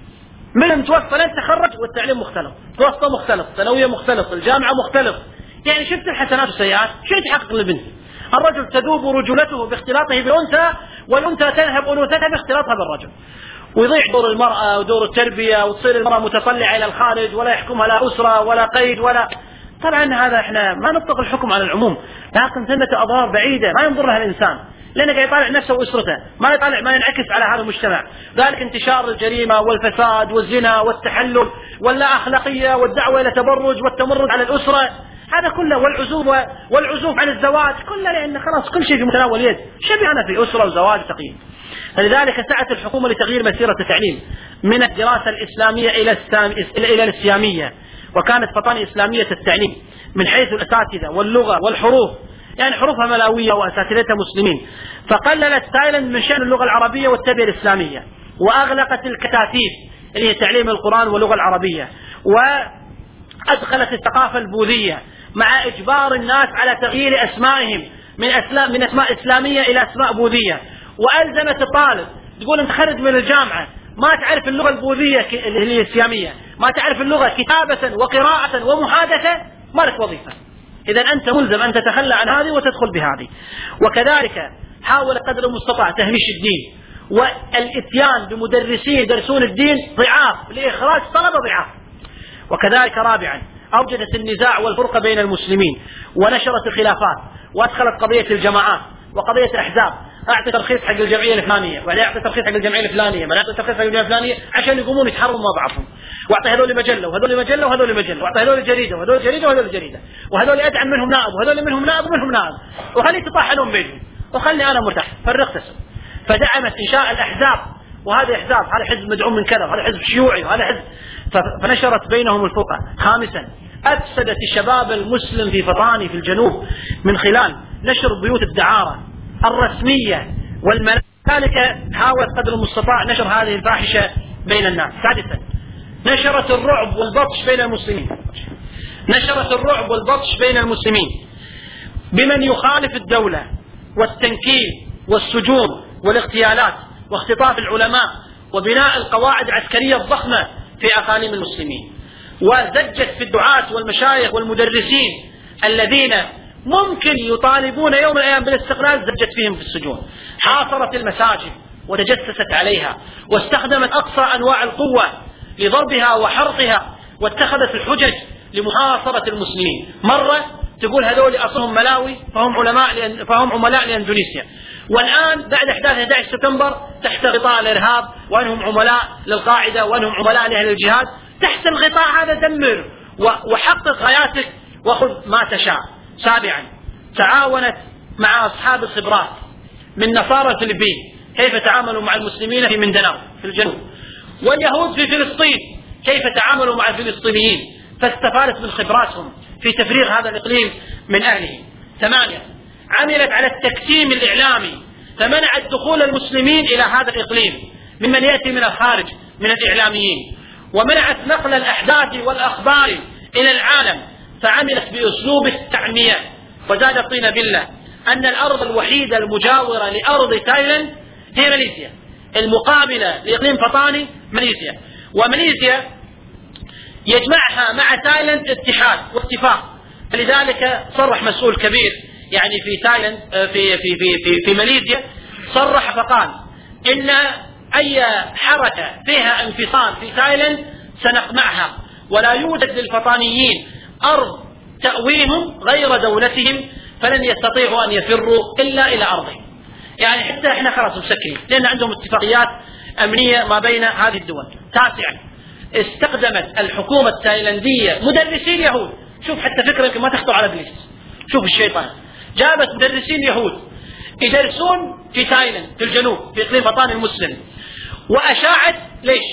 [SPEAKER 3] من المتوسط لن تخرج والتعليم مختلط، متوسط مختلط، ثانوية مختلط، الجامعة مختلط. يعني شفت الحسنات والسيئات، شو تحقق للبنت؟ الرجل تذوب رجولته باختلاطه بالأنثى، والأنثى تذهب أنوثتها باختلاطها بالرجل، ويضيع دور المرأة ودور التربية، وتصير المرأة متطلعة إلى الخارج، ولا يحكمها لا أسرة ولا قيد ولا. طبعا هذا احنا ما نطلق الحكم على العموم، لكن ثمة أضرار بعيدة ما ينظرها الإنسان، لأنه قاعد يطالع نفسه وأسرته، ما يطالع ما ينعكس على هذا المجتمع. ذلك انتشار الجريمة والفساد والزنا والتحلل واللا أخلاقية والدعوة إلى تبرج والتمرد على الأسرة، هذا كله، والعزوف والعزوف عن الزواج كله، لأن خلاص كل شيء في متناول اليد، شبه أنا في أسرة وزواج تقييم. فلذلك سعت الحكومة لتغيير مسيرة التعليم من الدراسة الإسلامية إلى السام... إلى الإسلامية، وكانت فطانة إسلامية التعليم من حيث الأساتذة واللغة والحروف، يعني حروفها ملاوية وأساتذتها مسلمين. فقللت تايلاند من شأن اللغة العربية والتربية الإسلامية، وأغلقت الكتاتيب اللي هي تعليم القرآن واللغة العربية، وأدخلت الثقافة البوذية مع إجبار الناس على تغيير أسمائهم من أسلام من أسماء إسلامية إلى أسماء بوذية، وألزمت الطالب تقول أنت خرج من الجامعة ما تعرف اللغة البوذية اللي هي السيامية، ما تعرف اللغة كتابة وقراءة ومحادثة، ما لك وظيفة. إذا أنت ملزم أن تتخلى عن هذه وتدخل بهذه. وكذلك حاول قدر المستطاع تهميش الدين والإتيان بمدرسين يدرسون الدين ضعاف لإخراج طلبة ضعاف. وكذلك رابعا أوجدت النزاع والفرقة بين المسلمين، ونشرت الخلافات، وأدخلت قضية الجماعات وقضية الأحزاب، أعطي ترخيص حق الجمعية الفلانية، ولا أعطي ترخيص حق الجمعية الفلانية، ولا أعطي ترخيص حق الجمعية الفلانية، عشان يقومون يتحرروا مع بعضهم، وأعطي هذول مجلة وهذول مجلة وهذول مجلة، وأعطي هذول جريدة وهذول جريدة وهذول جريدة، وهذول أدعم منهم نائب وهذول منهم نائب ومنهم نائب، وخلي يتطاحنون بينهم وخلني أنا مرتاح، فرقت اسم. فدعمت إنشاء الأحزاب، وهذا أحزاب، هذا حزب مدعوم من كذا، وهذا حزب شيوعي، وهذا حزب، فنشرت بينهم الفرقة. خامسا أفسدت الشباب المسلم في فطاني في الجنوب من خلال نشر بيوت الدعارة الرسمية والملاهي، ذلك حاول قدر المستطاع نشر هذه الفاحشة بين الناس. سادسا نشرت الرعب والبطش بين المسلمين، نشرت الرعب والبطش بين المسلمين بمن يخالف الدولة، والتنكيل والسجون والاغتيالات واختطاف العلماء وبناء القواعد العسكرية الضخمة في أقاليم المسلمين، وزجت في الدعاة والمشايخ والمدرسين الذين ممكن يطالبون يوم من الأيام بالاستقلال، زجت فيهم في السجون، حاصرت المساجد وتجسست عليها، واستخدمت أقصى أنواع القوة لضربها وحرقها واتخذت الحجج لمحاصرة المسلمين. مرة تقول هذول أصلهم ملاوي فهم علماء لأن فهم عملاء لأندونيسيا، والآن بعد أحداث أحد عشر سبتمبر تحت غطاء الإرهاب وأنهم عملاء للقاعدة وأنهم عملاء لأهل الجهاد. تحت الغطاء هذا دمر وحقق غاياتك وخذ ما تشاء. سابعا، تعاونت مع أصحاب الخبرات من نصارى الفلبين كيف تعاملوا مع المسلمين في مندناو في الجنوب، واليهود في فلسطين كيف تعاملوا مع الفلسطينيين، فاستفادت من خبراتهم في تفريغ هذا الإقليم من أهله. ثمانية، عملت على التكتيم الإعلامي فمنعت دخول المسلمين إلى هذا الإقليم ممن يأتي من الخارج من الإعلاميين، ومنعت نقل الأحداث والأخبار إلى العالم فعملت بأسلوب التعمية. وزاد الطين بالله أن الأرض الوحيدة المجاورة لأرض تايلاند هي ماليزيا، المقابلة لإقليم فطاني ماليزيا، وماليزيا يجمعها مع تايلاند اتحاد واتفاق. فلذلك صرح مسؤول كبير يعني في تايلاند في في في في, في ماليزيا، صرح فقال إن أي حركة فيها انفصال في تايلاند سنقمعها، ولا يوجد للفطانيين أرض تأويهم غير دولتهم، فلن يستطيعوا أن يفروا إلا إلى أرضهم. يعني حتى إحنا خلاص مسكرين لأن عندهم اتفاقيات أمنية ما بين هذه الدول. تاسعا، استخدمت الحكومة التايلاندية مدرسين يهود. شوف حتى فكرة يمكن ما تخطر على إبليس، شوف الشيطان، جابت مدرسين يهود يدرسون في تايلاند في الجنوب في إقليم فطان المسلم، وأشاعت ليش؟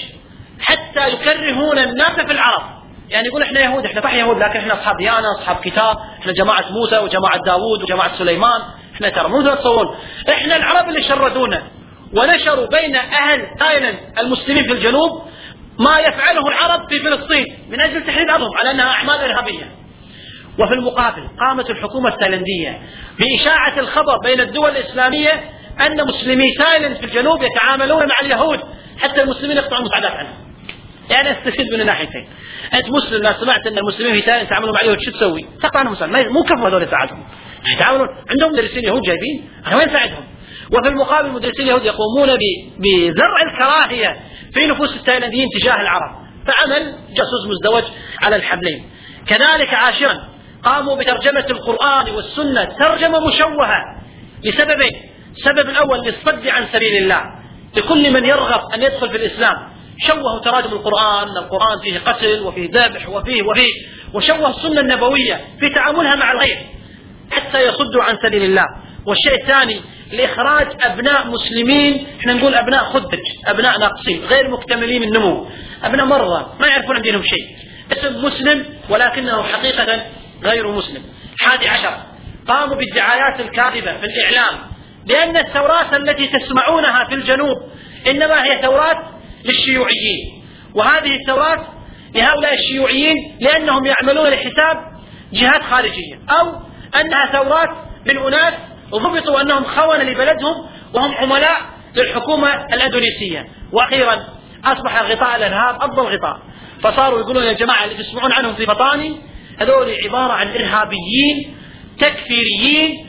[SPEAKER 3] حتى يكرهون الناس في العرب. يعني يقول احنا يهود، احنا صح يهود لكن احنا اصحاب ديانة اصحاب كتاب، احنا جماعة موسى وجماعة داوود وجماعة سليمان، احنا ترى مو تصورون احنا العرب اللي شردونا ونشروا بين اهل تايلاند المسلمين في الجنوب ما يفعله العرب في فلسطين من اجل تحرير ارضهم على انها اعمال ارهابية. وفي المقابل قامت الحكومة التايلاندية بإشاعة الخبر بين الدول الإسلامية أن مسلمي تايلاند في الجنوب يتعاملون مع اليهود حتى المسلمين يقطعون المساعدات عنهم. يعني استفيد من الناحيتين. أنت مسلم لا سمعت أن المسلمين في تايلاند يتعاملون مع اليهود شو تسوي؟ تقطع عنهم مساعدة، مو كفوا هذول يساعدهم، يتعاملون عندهم مدرسين يهود جايبين، أنا وين ساعدهم؟ وفي المقابل مدرسين اليهود يقومون بزرع الكراهية في نفوس التايلانديين تجاه العرب، فعمل جاسوس مزدوج على الحبلين. كذلك عاشرا، قاموا بترجمة القرآن والسنة ترجمة مشوهة لسببين. السبب الأول للصد عن سبيل الله لكل من يرغب أن يدخل في الإسلام، شوهوا تراجم القرآن، القرآن فيه قتل وفيه ذبح وفيه وفيه، وشوه السنة النبوية في تعاملها مع الغير حتى يصدوا عن سبيل الله. والشيء الثاني لإخراج أبناء مسلمين، احنا نقول أبناء خدج، أبناء ناقصين غير مكتملين النمو، أبناء مرضى ما يعرفون عن دينهم شيء، اسم مسلم ولكنه حقيقة غير مسلم. حادي عشر، قاموا بالدعايات الكاذبة في الإعلام لأن الثورات التي تسمعونها في الجنوب إنما هي ثورات للشيوعيين، وهذه الثورات لهؤلاء الشيوعيين لأنهم يعملون لحساب جهات خارجية، أو أنها ثورات من أناس ضبطوا أنهم خونة لبلدهم وهم عملاء للحكومة الأندونيسية. وأخيرا أصبح غطاء الإرهاب أفضل غطاء، فصاروا يقولون يا جماعة اللي تسمعون عنهم في فطاني هذول عبارة عن إرهابيين تكفيريين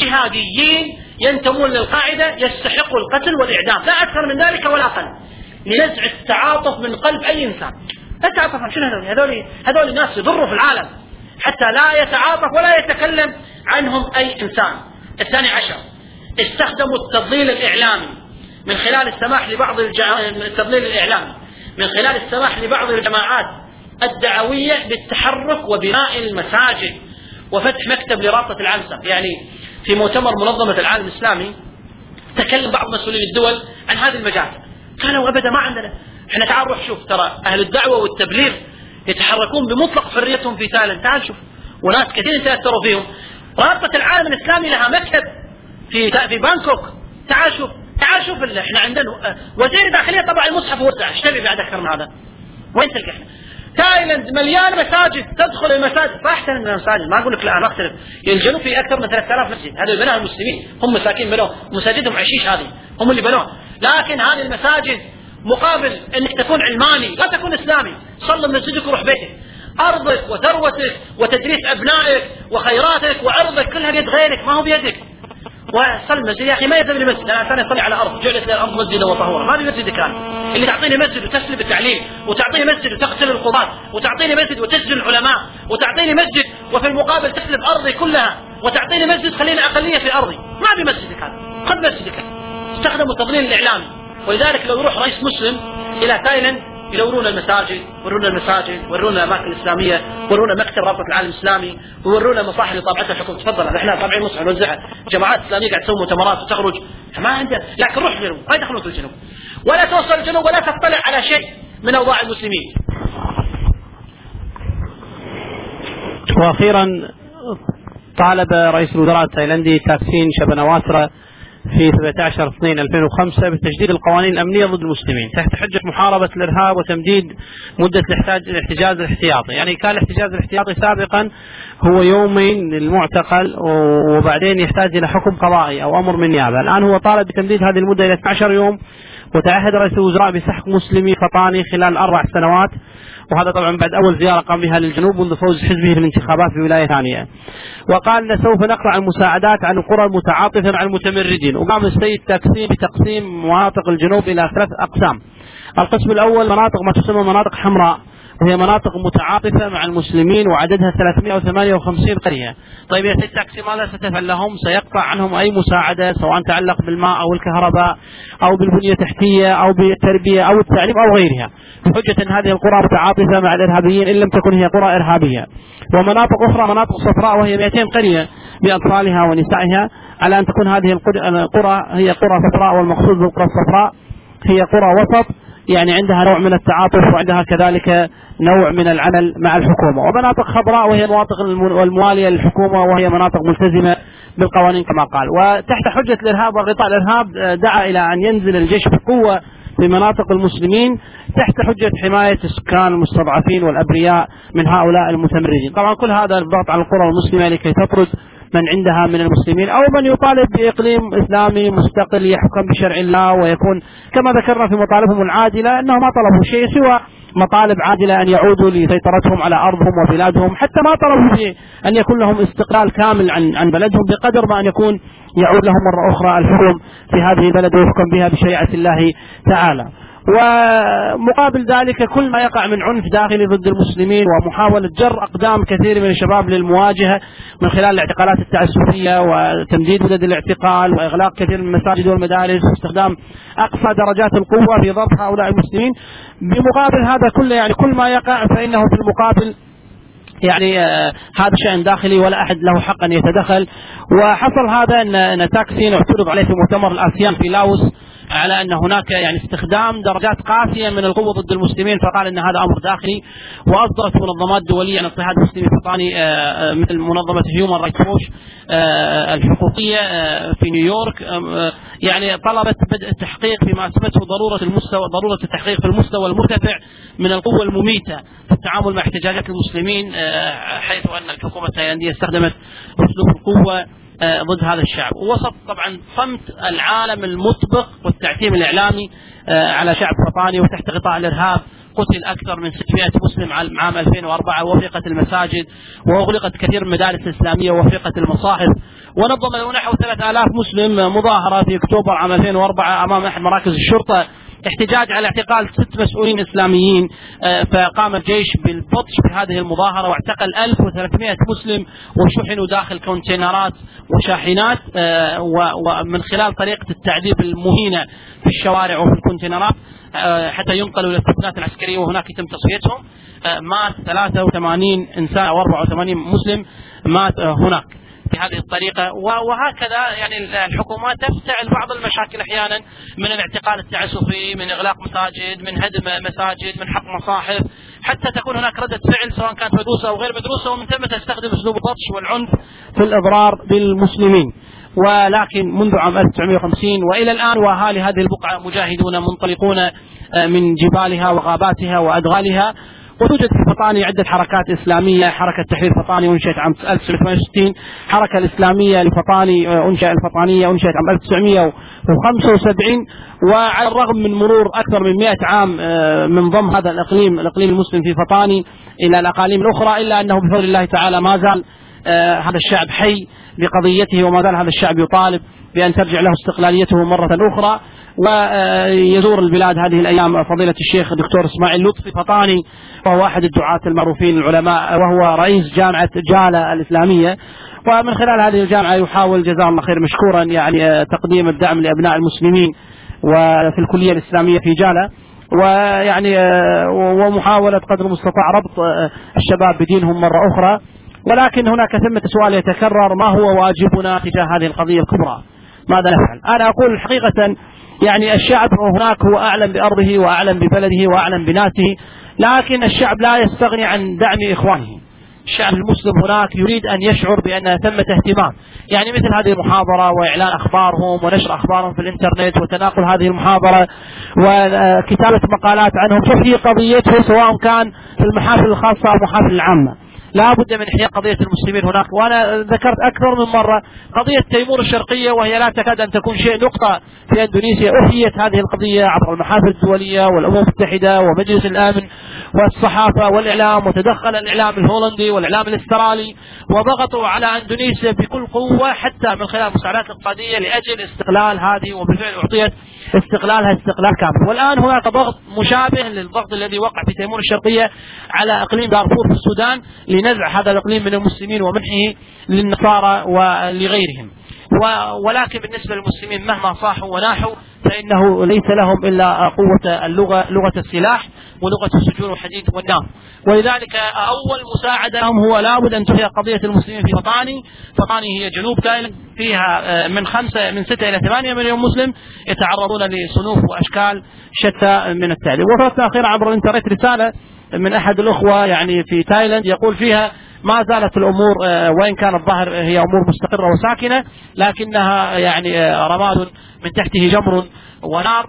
[SPEAKER 3] جهاديين ينتمون للقاعدة يستحقوا القتل والإعدام، لا أكثر من ذلك ولا أقل، لنزع التعاطف من قلب أي إنسان. التعاطف عن شنو هذول؟ هذول هذول الناس يضروا في العالم حتى لا يتعاطف ولا يتكلم عنهم أي إنسان. الثاني عشر، استخدموا التضليل الإعلامي من خلال السماح لبعض الجع... التضليل الإعلامي من خلال السماح لبعض الجماعات الدعوية بالتحرك وبناء المساجد وفتح مكتب لرابطة العنسة. يعني في مؤتمر منظمة العالم الإسلامي تكلم بعض مسؤولين الدول عن هذه المجال، قالوا أبدا ما عندنا، احنا تعال روح شوف ترى أهل الدعوة والتبليغ يتحركون بمطلق حريتهم في تايلاند، تعال شوف، وناس كثير تأثروا فيهم. رابطة العالم الإسلامي لها مكتب في في بانكوك، تعال شوف تعال شوف اللي احنا عندنا وزير الداخلية طبع المصحف ووزع، ايش تبي بعد أكثر من هذا؟ وين تلقى احنا؟ تايلاند مليان مساجد، تدخل المساجد فاحسن من المساجد، ما أقول لك لا أنا أختلف، الجنوب في أكثر من ثلاثة آلاف مسجد، هذا بناها المسلمين، هم مساكين بنوه، مساجدهم عشيش هذه هم اللي بنوه، لكن هذه المساجد مقابل أنك تكون علماني لا تكون إسلامي، صلي مسجدك وروح بيتك، أرضك وثروتك وتدريس أبنائك وخيراتك وأرضك كلها بيد غيرك ما هو بيدك. وصل المسجد. يا أخي ما يلزم لي مسجد، أنا ثاني أصلي على أرض جعلت لي الأرض مسجدا وطهورا، ما في مسجد كان اللي تعطيني مسجد وتسلب التعليم، وتعطيني مسجد وتغسل القضاة، وتعطيني مسجد وتسجن العلماء، وتعطيني مسجد وفي المقابل تسلب أرضي كلها، وتعطيني مسجد خليني أقلية في أرضي. ما في مسجد كان، خذ مسجدك. استخدموا التضليل الإعلامي. ولذلك لو يروح رئيس مسلم إلى تايلاند يدورون المساجد، يورونا المساجد، يورونا الأماكن الإسلامية، يورونا مكتب رابطة العالم الإسلامي، ويورونا مصاحف اللي طابعتها الحكومة. تفضل احنا طابعين مصحف نوزعها، جماعات إسلامية قاعد تسوي مؤتمرات وتخرج، ما عندنا. لكن روح الجنوب، ما يدخلون في الجنوب، ولا توصل الجنوب ولا تطلع على شيء من أوضاع المسلمين.
[SPEAKER 2] وأخيرا طالب رئيس الوزراء التايلندي تاكسين شبنواترا في سبعة عشر اثنين ألفين وخمسة بتجديد القوانين الأمنية ضد المسلمين تحت حجة محاربة الإرهاب وتمديد مدة الاحتجاز الاحتياطي. يعني كان الاحتجاز الاحتياطي سابقا هو يومين للمعتقل وبعدين يحتاج إلى حكم قضائي أو أمر من نيابة. الآن هو طالب بتمديد هذه المدة إلى اثني عشر يوم، وتعهد رئيس الوزراء بسحق مسلمي فطاني خلال أربع سنوات، وهذا طبعا بعد أول زيارة قام بها للجنوب منذ فوز حزبه في الانتخابات في ولاية ثانية. وقال أن سوف نقطع المساعدات عن القرى المتعاطفة مع المتمردين. وقام السيد تاكسين بتقسيم مناطق الجنوب إلى ثلاث أقسام. القسم الأول مناطق ما تسمى مناطق حمراء، وهي مناطق متعاطفة مع المسلمين وعددها ثلاثمائة وثمانية وخمسين قرية. طيب يا سيد تاكسي ماذا ستفعل لهم؟ سيقطع عنهم أي مساعدة سواء تعلق بالماء أو الكهرباء أو بالبنية التحتية أو بالتربية أو التعليم أو غيرها، بحجة أن هذه القرى متعاطفة مع الإرهابيين إن لم تكن هي قرى إرهابية. ومناطق أخرى مناطق صفراء وهي مئتين قرية بأطفالها ونسائها، على أن تكون هذه القرى هي قرى صفراء، والمقصود بالقرى الصفراء هي قرى وسط، يعني عندها نوع من التعاطف وعندها كذلك نوع من العمل مع الحكومة. ومناطق خضراء وهي المناطق الموالية للحكومة وهي مناطق ملتزمة بالقوانين كما قال. وتحت حجة الإرهاب وغطاء الإرهاب دعا إلى أن ينزل الجيش بقوة في مناطق المسلمين تحت حجة حماية السكان المستضعفين والأبرياء من هؤلاء المتمردين. طبعا كل هذا الضغط على القرى المسلمة لكي تطرد من عندها من المسلمين أو من يطالب بإقليم إسلامي مستقل يحكم بشرع الله ويكون كما ذكرنا في مطالبهم العادلة أنهم ما طلبوا شيء سوى مطالب عادلة أن يعودوا لسيطرتهم على أرضهم وبلادهم، حتى ما طلبوا أن يكون لهم استقلال كامل عن عن بلدهم، بقدر ما أن يكون يعود لهم مرة أخرى الحكم في هذه البلد ويحكم بها بشريعة الله تعالى. ومقابل ذلك كل ما يقع من عنف داخلي ضد المسلمين ومحاولة جر أقدام كثير من الشباب للمواجهة من خلال الاعتقالات التعسفية وتمديد مدد الاعتقال وإغلاق كثير من المساجد والمدارس واستخدام أقصى درجات القوة في ضبط هؤلاء المسلمين. بمقابل هذا كله يعني كل ما يقع فإنه في المقابل يعني آه هذا شأن داخلي ولا أحد له حق أن يتدخل. وحصل هذا أن, أن تاكسين اعترض عليه في مؤتمر الآسيان في لاوس على أن هناك يعني استخدام درجات قاسية من القوة ضد المسلمين، فقال أن هذا أمر داخلي. وأصدرت منظمات دولية عن اضطهاد المسلمين الفطاني مثل منظمة هيومن رايتس ووتش الحقوقية في نيويورك يعني طلبت بدء التحقيق فيما أثبته ضرورة المستوى ضرورة التحقيق في المستوى المرتفع من القوة المميتة في التعامل مع احتجاجات المسلمين، حيث أن الحكومة التايلاندية استخدمت أسلوب القوة ضد هذا الشعب. ووسط طبعا صمت العالم المطبق والتعتيم الإعلامي على شعب فطاني وتحت غطاء الإرهاب قتل أكثر من ستمائة مسلم عام ألفين وأربعة، وأغلقت المساجد وأغلقت كثير من المدارس الإسلامية وأغلقت المصاحف، ونظم له نحو ثلاثة آلاف مسلم مظاهرة في أكتوبر عام ألفين وأربعة أمام أحد مراكز الشرطة احتجاج على اعتقال ست مسؤولين إسلاميين. فقام الجيش بالبطش في هذه المظاهرة واعتقل ألف وثلاثمائة مسلم وشحنوا داخل كونتينرات وشاحنات، ومن خلال طريقة التعذيب المهينة في الشوارع وفي الكونتينرات حتى ينقلوا إلى السجنات العسكرية وهناك يتم تصفيتهم. مات ثلاثة وثمانين إنسان أو أربعة وثمانين مسلم مات هناك بهذه الطريقة. وهكذا يعني الحكومات تفتعل بعض المشاكل أحيانا من الاعتقال التعسفي، من إغلاق مساجد، من هدم مساجد، من حق مصاحف، حتى تكون هناك ردة فعل سواء كانت مدروسة أو غير مدروسة، ومن ثم تستخدم أسلوب البطش والعنف في الإضرار بالمسلمين. ولكن منذ عام ألف وتسعمائة وخمسين وإلى الآن وأهالي هذه البقعة مجاهدون منطلقون من جبالها وغاباتها وأدغالها. وتوجد في فطاني عدة حركات إسلامية، حركة تحرير فطاني أنشئت عام ألف وتسعمائة وستين، حركة الإسلامية لفطاني أنشئ الفطانية أنشئت عام ألف وتسعمائة وخمسة وسبعين. وعلى الرغم من مرور أكثر من مئة عام من ضم هذا الإقليم الإقليم المسلم في فطاني إلى الأقاليم الأخرى، إلا أنه بفضل الله تعالى ما زال هذا الشعب حي بقضيته، وما زال هذا الشعب يطالب
[SPEAKER 3] بأن ترجع له استقلاليته مرة أخرى، ويزور البلاد هذه الأيام فضيلة الشيخ الدكتور إسماعيل لطفي فطاني، وهو أحد الدعاة المعروفين العلماء، وهو رئيس جامعة جالة الإسلامية. ومن خلال هذه الجامعة يحاول جزاه الله خير مشكورا يعني تقديم الدعم لأبناء المسلمين وفي الكلية الإسلامية في جالة، ويعني ومحاولة قدر المستطاع ربط الشباب بدينهم مرة أخرى. ولكن هناك ثمة سؤال يتكرر: ما هو واجبنا تجاه هذه القضية الكبرى؟ ماذا نفعل؟ أنا أقول حقيقة يعني الشعب هناك هو أعلم بأرضه وأعلم ببلده وأعلم بناسه، لكن الشعب لا يستغني عن دعم إخوانه. الشعب المسلم هناك يريد أن يشعر بأن ثمة اهتمام، يعني مثل هذه المحاضرة وإعلان أخبارهم ونشر أخبارهم في الإنترنت وتناقل هذه المحاضرة وكتابة مقالات عنهم، تحيي قضيتهم سواء كان في المحافل الخاصة أو المحافل العامة. لا بد من إحياء قضية المسلمين هناك. وأنا ذكرت أكثر من مرة قضية تيمور الشرقية، وهي لا تكاد أن تكون شيء نقطة في أندونيسيا. أحيت هذه القضية عبر المحافل الدولية والأمم المتحدة ومجلس الأمن والصحافة والإعلام، وتدخل الإعلام الهولندي والإعلام الأسترالي وضغطوا على أندونيسيا بكل قوة، حتى من خلال مساعدات اقتصادية لأجل استقلال هذه، وبالفعل أعطيت استقلالها استقلال كامل. والآن هناك ضغط مشابه للضغط الذي وقع في تيمور الشرقية على إقليم دارفور في السودان لنزع هذا الإقليم من المسلمين ومنحه للنصارى ولغيرهم. ولكن بالنسبة للمسلمين مهما صاحوا وناحوا فإنه ليس لهم إلا قوة اللغة، لغة السلاح ولغة السجون والحديد والنار. ولذلك أول مساعدة لهم هو لابد أن تحيا قضية المسلمين في فطاني. فطاني هي جنوب تايلاند، فيها من خمسة من ستة إلى ثمانية مليون مسلم يتعرضون لصنوف وأشكال شتى من التعذيب. وصلت أخيرا عبر الإنترنت رسالة من أحد الأخوة يعني في تايلاند يقول فيها: ما زالت الأمور وإن كان الظاهر هي أمور مستقرة وساكنة، لكنها يعني رماد من تحته جمر ونار،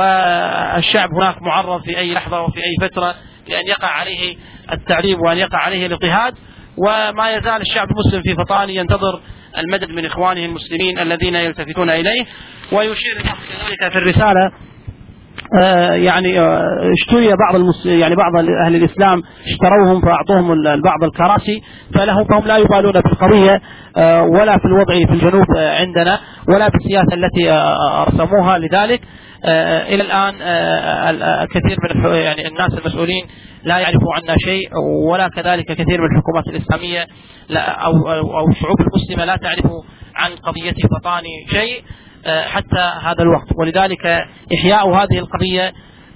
[SPEAKER 3] والشعب هناك معرض في أي لحظة وفي أي فترة لأن يقع عليه التعذيب وأن يقع عليه الاضطهاد. وما يزال الشعب المسلم في فطاني ينتظر المدد من إخوانه المسلمين الذين يلتفتون إليه. ويشير كذلك في الرسالة آه يعني آه اشتري بعض المس... يعني بعض أهل الإسلام اشتروهم فأعطوهم بعض الكراسي، فلهم فهم لا يبالون بالقضية آه ولا في الوضع في الجنوب آه عندنا ولا بالسياسة التي آه أرسموها. لذلك آه إلى الآن آه كثير من يعني الناس المسؤولين لا يعرفوا عنا شيء، ولا كذلك كثير من الحكومات الإسلامية لا أو أو أو الشعوب المسلمة لا تعرف عن قضية فطاني شيء حتى هذا الوقت. ولذلك إحياء هذه القضية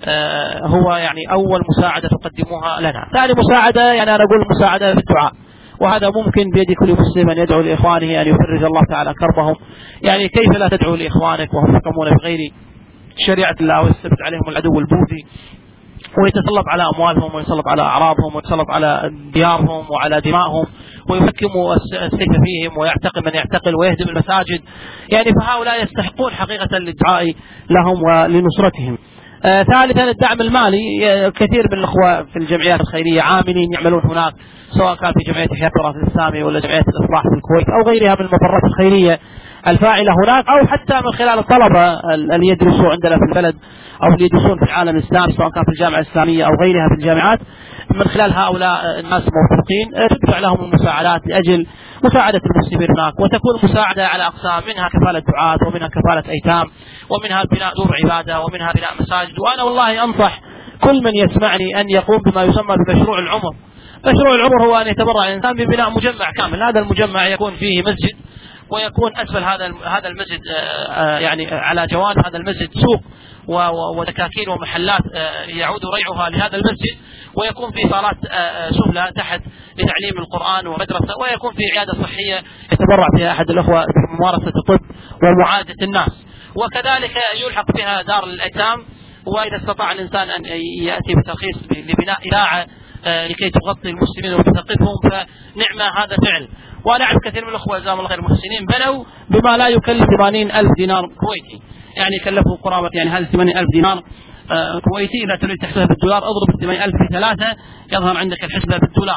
[SPEAKER 3] هو يعني أول مساعدة تقدموها لنا. ثاني مساعدة يعني أنا أقول مساعدة بالدعاء، وهذا ممكن بيد كل مسلم أن يدعو لإخوانه أن يفرج الله تعالى كربهم. يعني كيف لا تدعو لإخوانك وهم يحكمون بغير شريعة الله ويستبد عليهم العدو البوذي ويتسلط على أموالهم ويتسلط على أعراضهم ويتسلط على ديارهم وعلى دمائهم ويحكم السيف فيهم ويعتقل من يعتقل ويهدم المساجد. يعني فهؤلاء يستحقون حقيقة للدعاء لهم ولنصرتهم. آه ثالثا الدعم المالي. آه كثير من الأخوة في الجمعيات الخيرية عاملين يعملون هناك، سواء كان في جمعية إحياء التراث الإسلامي ولا جمعية الإصلاح في الكويت أو غيرها من المبرات الخيرية الفاعلة هناك، أو حتى من خلال الطلبة اللي يدرسوا عندنا في البلد أو اللي يدرسون في العالم الإسلامي سواء كان في الجامعة الإسلامية أو غيرها في الجامعات. من خلال هؤلاء الناس موثوقين تدفع لهم المساعدات لأجل مساعدة المسلمين هناك، وتكون مساعدة على أقسام، منها كفالة دعاة ومنها كفالة أيتام ومنها بناء دور عبادة ومنها بناء مساجد. وأنا والله أنصح كل من يسمعني أن يقوم بما يسمى بمشروع العمر. مشروع العمر هو أن يتبرع الإنسان ببناء مجمع كامل. هذا المجمع يكون فيه مسجد، ويكون أسفل هذا هذا المسجد يعني على جوانب هذا المسجد سوق ودكاكين ومحلات يعود ريعها لهذا المسجد، ويكون في صالات سفلى تحت لتعليم القرآن ومدرسة، ويكون في عيادة صحية يتبرع فيها أحد الأخوة بممارسة الطب ومعالجة الناس، وكذلك يلحق بها دار الأيتام. وإذا استطاع الإنسان أن يأتي بترخيص لبناء إذاعة لكي تغطي المسلمين وتثقفهم فنعم هذا فعل. وأنا أعرف كثير من الأخوة جزاهم الله خير المحسنين بنوا بما لا يكلف ثمانين ألف دينار كويتي، يعني كلفوا قرابة يعني هذه ثمانين ألف دينار كويتي. إذا تريد تحسبها بالدولار اضرب ثمانين ألف في ثلاثة يظهر عندك الحسبة بالدولار.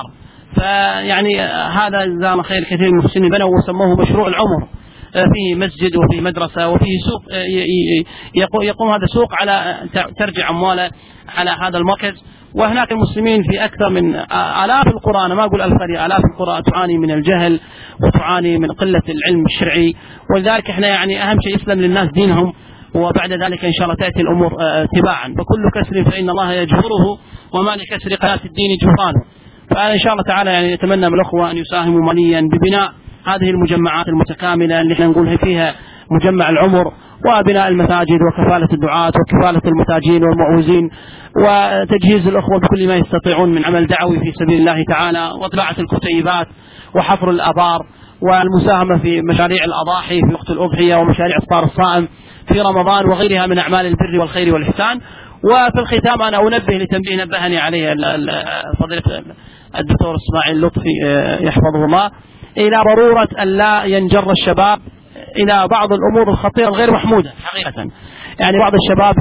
[SPEAKER 3] فيعني هذا جزاهم الله خير كثير من المحسنين بنوا وسموه مشروع العمر. فيه مسجد وفيه مدرسة وفيه سوق، يقوم هذا السوق على ترجع أمواله على هذا المركز،
[SPEAKER 2] وهناك المسلمين في أكثر من آلاف القرى، أنا ما أقول ألف قرية، آلاف القرى تعاني من الجهل وتعاني من قلة العلم الشرعي. ولذلك احنا يعني أهم شيء يسلم للناس دينهم، وبعد ذلك إن شاء الله تأتي الأمور تباعا. فكل كسر فإن الله يجبره، وما لكسر قناة الدين جبرانه. فأنا إن شاء الله تعالى يعني نتمنى من الأخوة أن يساهموا ماليا ببناء هذه المجمعات المتكاملة اللي احنا نقولها فيها مجمع العمر، وبناء المساجد، وكفالة الدعاة، وكفالة المتاجين والمعوزين، وتجهيز الأخوة بكل ما يستطيعون من عمل دعوي في سبيل الله تعالى، وطباعة الكتيبات، وحفر الآبار، والمساهمة في مشاريع الأضاحي في وقت الأضحية، ومشاريع إفطار الصائم في رمضان، وغيرها من أعمال البر والخير والإحسان. وفي الختام أنا أنبه لتنبيه نبهني عليه فضيلة الدكتور إسماعيل لطفي يحفظه الله، إلى ضرورة أن لا ينجر الشباب إلى بعض الأمور الخطيرة الغير محمودة حقيقة. يعني بعض الشباب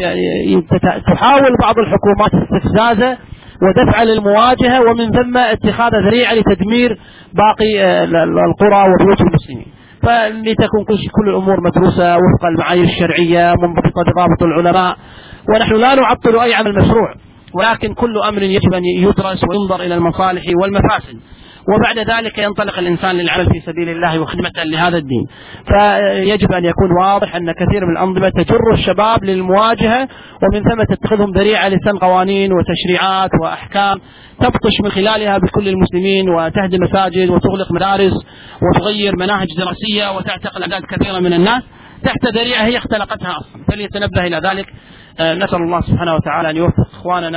[SPEAKER 2] تحاول بعض الحكومات استفزازه ودفع للمواجهة، ومن ثم اتخاذ ذريعة لتدمير باقي القرى وبيوت المسلمين. فلتكون كل الأمور مدروسة وفق المعايير الشرعية منضبطة بضابط العلماء. ونحن لا نعطل أي عمل مشروع، ولكن كل أمر يجب أن يدرس وينظر إلى المصالح والمفاسد، وبعد ذلك ينطلق الإنسان للعمل في سبيل الله وخدمة لهذا الدين. فيجب أن يكون واضح أن كثير من الأنظمة تجر الشباب للمواجهة، ومن ثم تتخذهم ذريعة لسن قوانين وتشريعات وأحكام تبطش من خلالها بكل المسلمين، وتهدم مساجد وتغلق مدارس وتغير مناهج دراسية وتعتقل أعداد كثيرة من الناس تحت ذريعة هي اختلقتها أصلا. فليتنبه إلى ذلك. نسأل الله سبحانه وتعالى أن يوفق إخواننا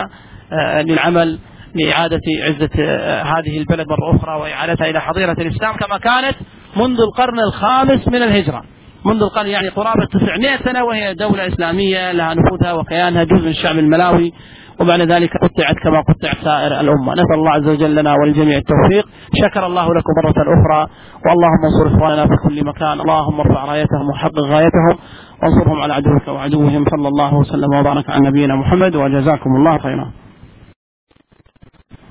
[SPEAKER 2] للعمل لإعادة عزة هذه البلد مرة أخرى، وإعادتها إلى حضيرة الإسلام كما كانت منذ القرن الخامس من الهجرة، منذ القرن يعني قرابة تسعمائة سنة، وهي دولة إسلامية لها نفوذها وكيانها جزء من الشعب الملاوي، وبعد ذلك قطعت كما قطعت سائر الأمة. نسأل الله عز وجل لنا وللجميع التوفيق. شكر الله لكم مرة أخرى، واللهم انصر إخواننا في كل مكان، اللهم ارفع رايتهم وحقق غايتهم، وانصرهم على عدوك وعدوهم. صلى الله وسلم وبارك على نبينا محمد، وجزاكم الله خيرا.